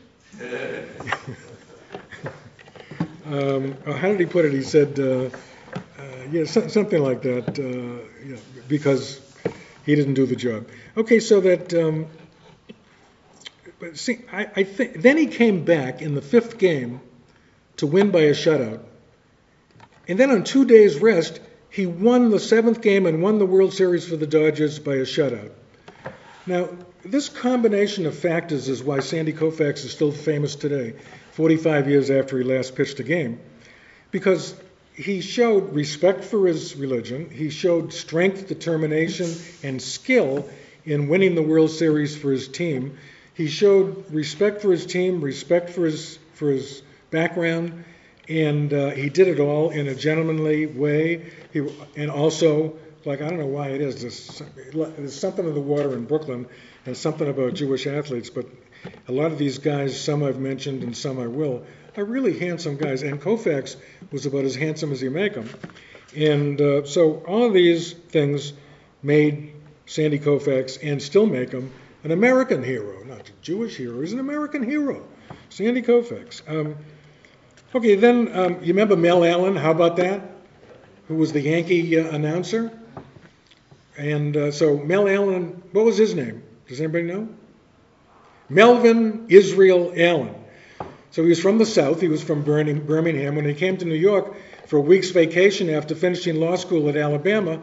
How did he put it? He said, something like that, because he didn't do the job. Okay, so that, but see, I think, then he came back in the fifth game to win by a shutout. And then on 2 days rest, he won the seventh game and won the World Series for the Dodgers by a shutout. Now, this combination of factors is why Sandy Koufax is still famous today, 45 years after he last pitched a game, because he showed respect for his religion, he showed strength, determination, and skill in winning the World Series for his team. He showed respect for his team, respect for his background, and he did it all in a gentlemanly way. And also, I don't know why it is, there's something in the water in Brooklyn and something about Jewish athletes, but a lot of these guys, some I've mentioned and some I will, are really handsome guys. And Koufax was about as handsome as you make them. And so all of these things made Sandy Koufax, and still make him, an American hero, not a Jewish hero. He's an American hero, Sandy Koufax. Okay, then you remember Mel Allen? How about that? Who was the Yankee announcer? And so Mel Allen, what was his name? Does anybody know? Melvin Israel Allen. So he was from the South. He was from Birmingham. When he came to New York for a week's vacation after finishing law school at Alabama,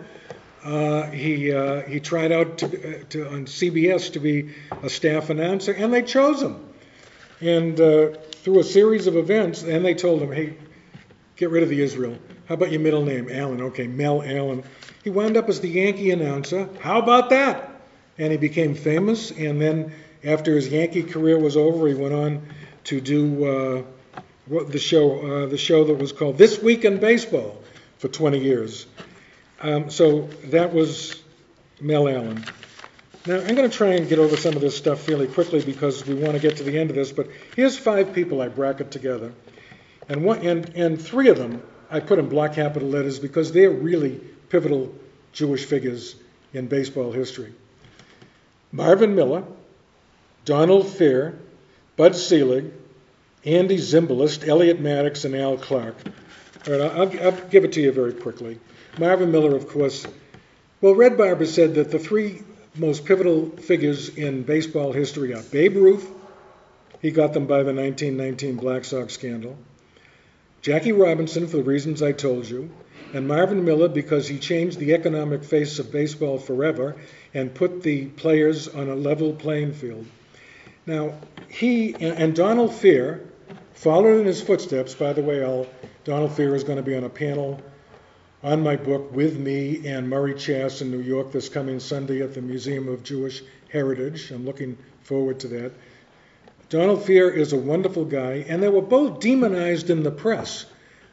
he tried out on CBS to be a staff announcer, and they chose him. And through a series of events, and they told him, hey, get rid of the Israel. How about your middle name? Allen. Okay, Mel Allen. He wound up as the Yankee announcer. How about that? And he became famous, and then after his Yankee career was over, he went on to do the show that was called This Week in Baseball for 20 years. So that was Mel Allen. Now, I'm going to try and get over some of this stuff fairly quickly because we want to get to the end of this, but here's 5 people I bracket together. And 3 of them I put in block capital letters because they're really pivotal Jewish figures in baseball history. Marvin Miller, Donald Fehr, Bud Selig, Andy Zimbalist, Elliot Maddox, and Al Clark. All right, I'll give it to you very quickly. Marvin Miller, of course. Well, Red Barber said that the 3 most pivotal figures in baseball history are Babe Ruth. He got them by the 1919 Black Sox scandal. Jackie Robinson, for the reasons I told you. And Marvin Miller, because he changed the economic face of baseball forever and put the players on a level playing field. Now, he and Donald Fehr followed in his footsteps. By the way, Donald Fehr is going to be on a panel on my book with me and Murray Chass in New York this coming Sunday at the Museum of Jewish Heritage. I'm looking forward to that. Donald Fehr is a wonderful guy, and they were both demonized in the press.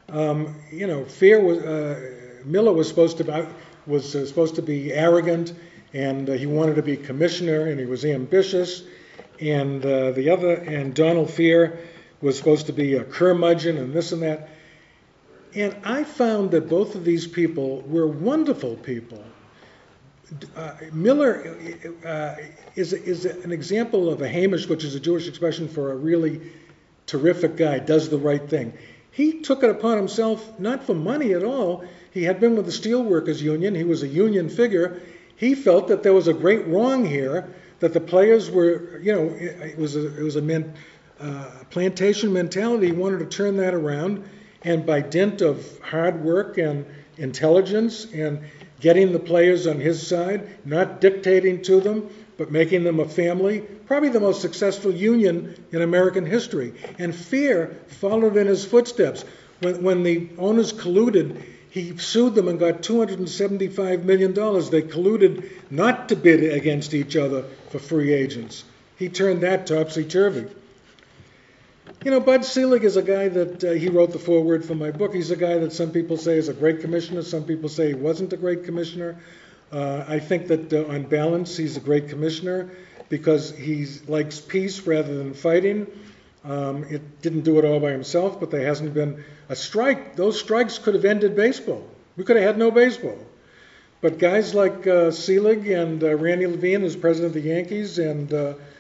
Miller was supposed to be arrogant, and he wanted to be commissioner, and he was ambitious. And Donald Fehr was supposed to be a curmudgeon and this and that. And I found that both of these people were wonderful people. Miller is an example of a Hamish, which is a Jewish expression for a really terrific guy, does the right thing. He took it upon himself, not for money at all. He had been with the Steelworkers Union. He was a union figure. He felt that there was a great wrong here, that the players were, it was a plantation mentality. He wanted to turn that around, and by dint of hard work and intelligence and getting the players on his side, not dictating to them, but making them a family, probably the most successful union in American history. And Fear followed in his footsteps. When the owners colluded, he sued them and got $275 million. They colluded not to bid against each other for free agents. He turned that topsy-turvy. Bud Selig is a guy that he wrote the foreword for my book. He's a guy that some people say is a great commissioner. Some people say he wasn't a great commissioner. I think that on balance, he's a great commissioner because he likes peace rather than fighting. It didn't do it all by himself, but there hasn't been a strike. Those strikes could have ended baseball. We could have had no baseball. But guys like Selig and Randy Levine, who's president of the Yankees, and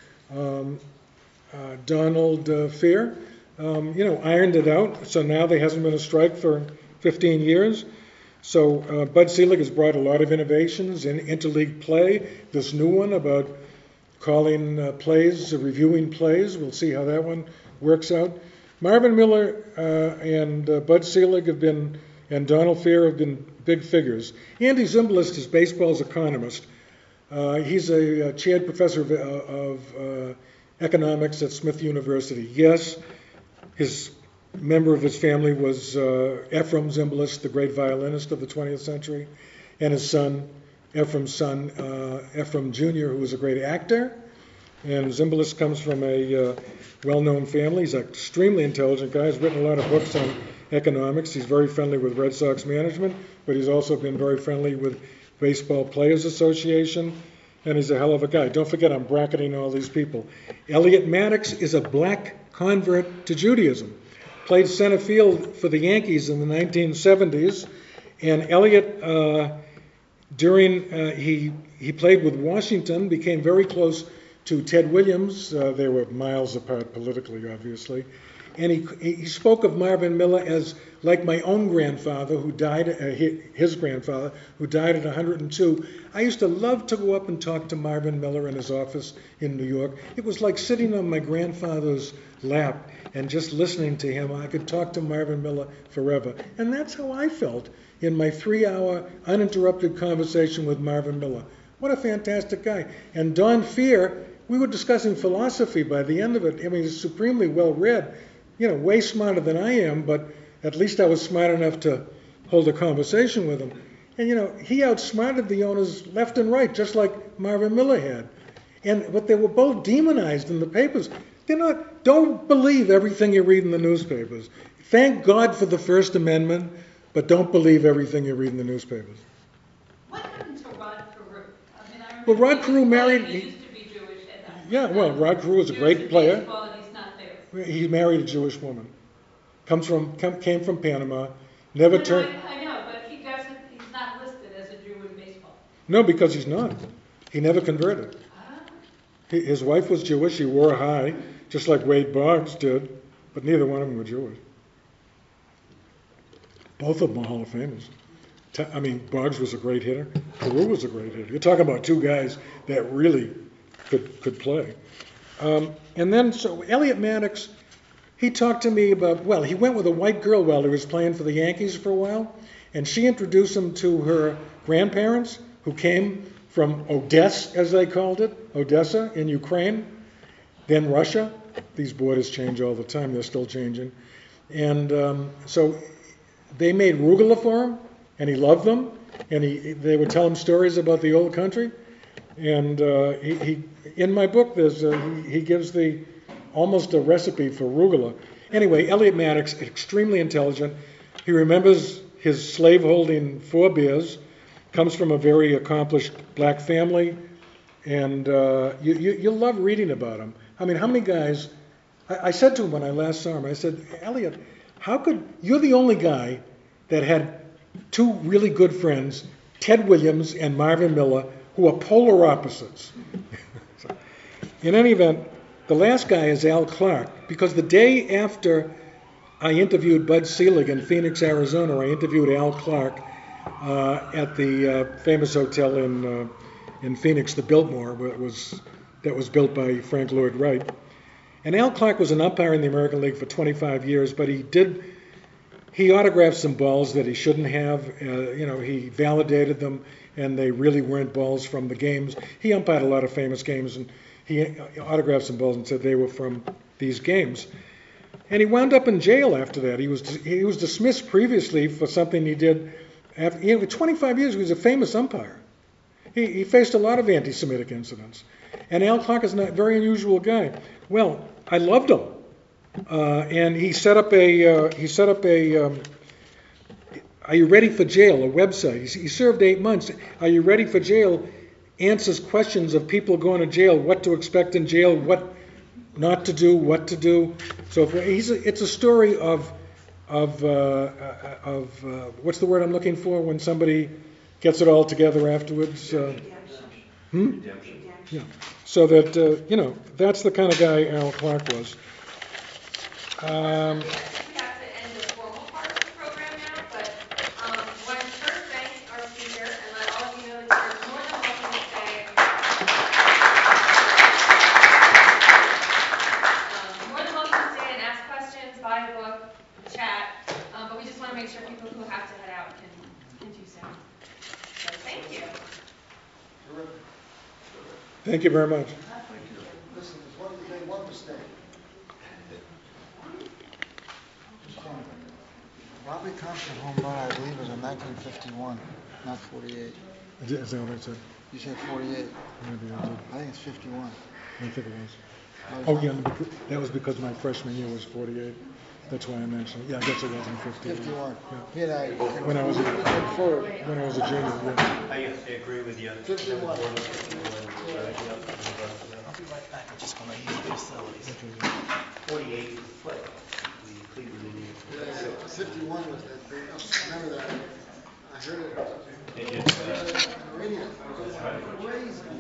Donald Fehr, ironed it out. So now there hasn't been a strike for 15 years. So Bud Selig has brought a lot of innovations in interleague play. This new one about calling plays, reviewing plays. We'll see how that one works out. Marvin Miller and Bud Selig and Donald Fehr have been big figures. Andy Zimbalist is baseball's economist. He's a chaired professor of economics at Smith University. Yes, his member of his family was Ephraim Zimbalist, the great violinist of the 20th century, and his son, Ephraim's son, Ephraim Jr., who was a great actor. And Zimbalist comes from a well-known family. He's an extremely intelligent guy. He's written a lot of books on economics. He's very friendly with Red Sox management, but he's also been very friendly with Baseball Players Association, and he's a hell of a guy. Don't forget, I'm bracketing all these people. Elliot Maddox is a black convert to Judaism. Played center field for the Yankees in the 1970s, and Elliot, he played with Washington, became very close to Ted Williams. They were miles apart politically, obviously. And he spoke of Marvin Miller as like my own grandfather, who died, his grandfather, who died at 102. I used to love to go up and talk to Marvin Miller in his office in New York. It was like sitting on my grandfather's lap and just listening to him. I could talk to Marvin Miller forever. And that's how I felt in my 3-hour uninterrupted conversation with Marvin Miller. What a fantastic guy. And Don Fehr, we were discussing philosophy by the end of it. I mean, he's supremely well-read, way smarter than I am, but at least I was smart enough to hold a conversation with him. And, he outsmarted the owners left and right, just like Marvin Miller had. But they were both demonized in the papers. Don't believe everything you read in the newspapers. Thank God for the First Amendment, but don't believe everything you read in the newspapers. What happened to Rod Carew? I Well, Rod Carew married... He used to be Jewish. Rod Carew was a great player. Baseball and he's not there. He married a Jewish woman. Came from Panama. Never turned... I know, but he's not listed as a Jew in baseball. No, because he's not. He never converted. His wife was Jewish. He wore a high, just like Wade Boggs did, but neither one of them were Jewish. Both of them are Hall of Famers. Boggs was a great hitter. Carew was a great hitter. You're talking about two guys that really could play. So Elliot Maddox, he talked to me about, he went with a white girl while he was playing for the Yankees for a while, and she introduced him to her grandparents, who came from Odessa, as they called it, Odessa in Ukraine, then Russia. These borders change all the time. They're still changing. And so they made rugula for him, and he loved them, and they would tell him stories about the old country. And he in my book, he gives almost a recipe for rugula. Anyway, Elliot Maddox, extremely intelligent. He remembers his slaveholding forebears, comes from a very accomplished black family, and you'll love reading about him. How many guys... I said to him when I last saw him, I said, Elliot, you're the only guy that had two really good friends Ted Williams and Marvin Miller, who are polar opposites. So, in any event, the last guy is Al Clark, because the day after I interviewed Bud Selig in Phoenix, Arizona, I interviewed Al Clark at the famous hotel in Phoenix, the Biltmore, that was built by Frank Lloyd Wright. And Al Clark was an umpire in the American League for 25 years, but he autographed some balls that he shouldn't have. He validated them, and they really weren't balls from the games. He umpired a lot of famous games, and he autographed some balls and said they were from these games. And he wound up in jail after that. He was dismissed previously for something he did. For 25 years, he was a famous umpire. He faced a lot of anti-Semitic incidents. And Al Clark is a very unusual guy. Well, I loved him. And he set up a Are You Ready for Jail, a website. He served 8 months. Are You Ready for Jail answers questions of people going to jail, what to expect in jail, what not to do, what to do. So it's a story of what's the word I'm looking for when somebody gets it all together afterwards? Redemption. Yeah. So that that's the kind of guy Al Clark was. We have to end the formal part of the program now, but want to first thank our speaker and let all of you know that you're more than welcome to stay. More than welcome to stay and ask questions, buy the book, chat, but we just want to make sure people who have to head out can do so. So thank you. Thank you very much. Listen, they want to stay. Bobby Thompson home run, I believe, was in 1951, not 48. Is that what I said? You said 48. Maybe I did. I think it's 51. I think it was. Oh, yeah, that was because my freshman year was 48. That's why I mentioned it. Yeah, I guess it wasn't 51. 51. Yeah. When I was a junior. Yeah. I agree with you. 51. I'll be right back. I'm just going to use the facilities. 48 foot. The Cleveland Indians. Yeah, 51 was that big. Remember that? I heard it. It is. Radio. Crazy.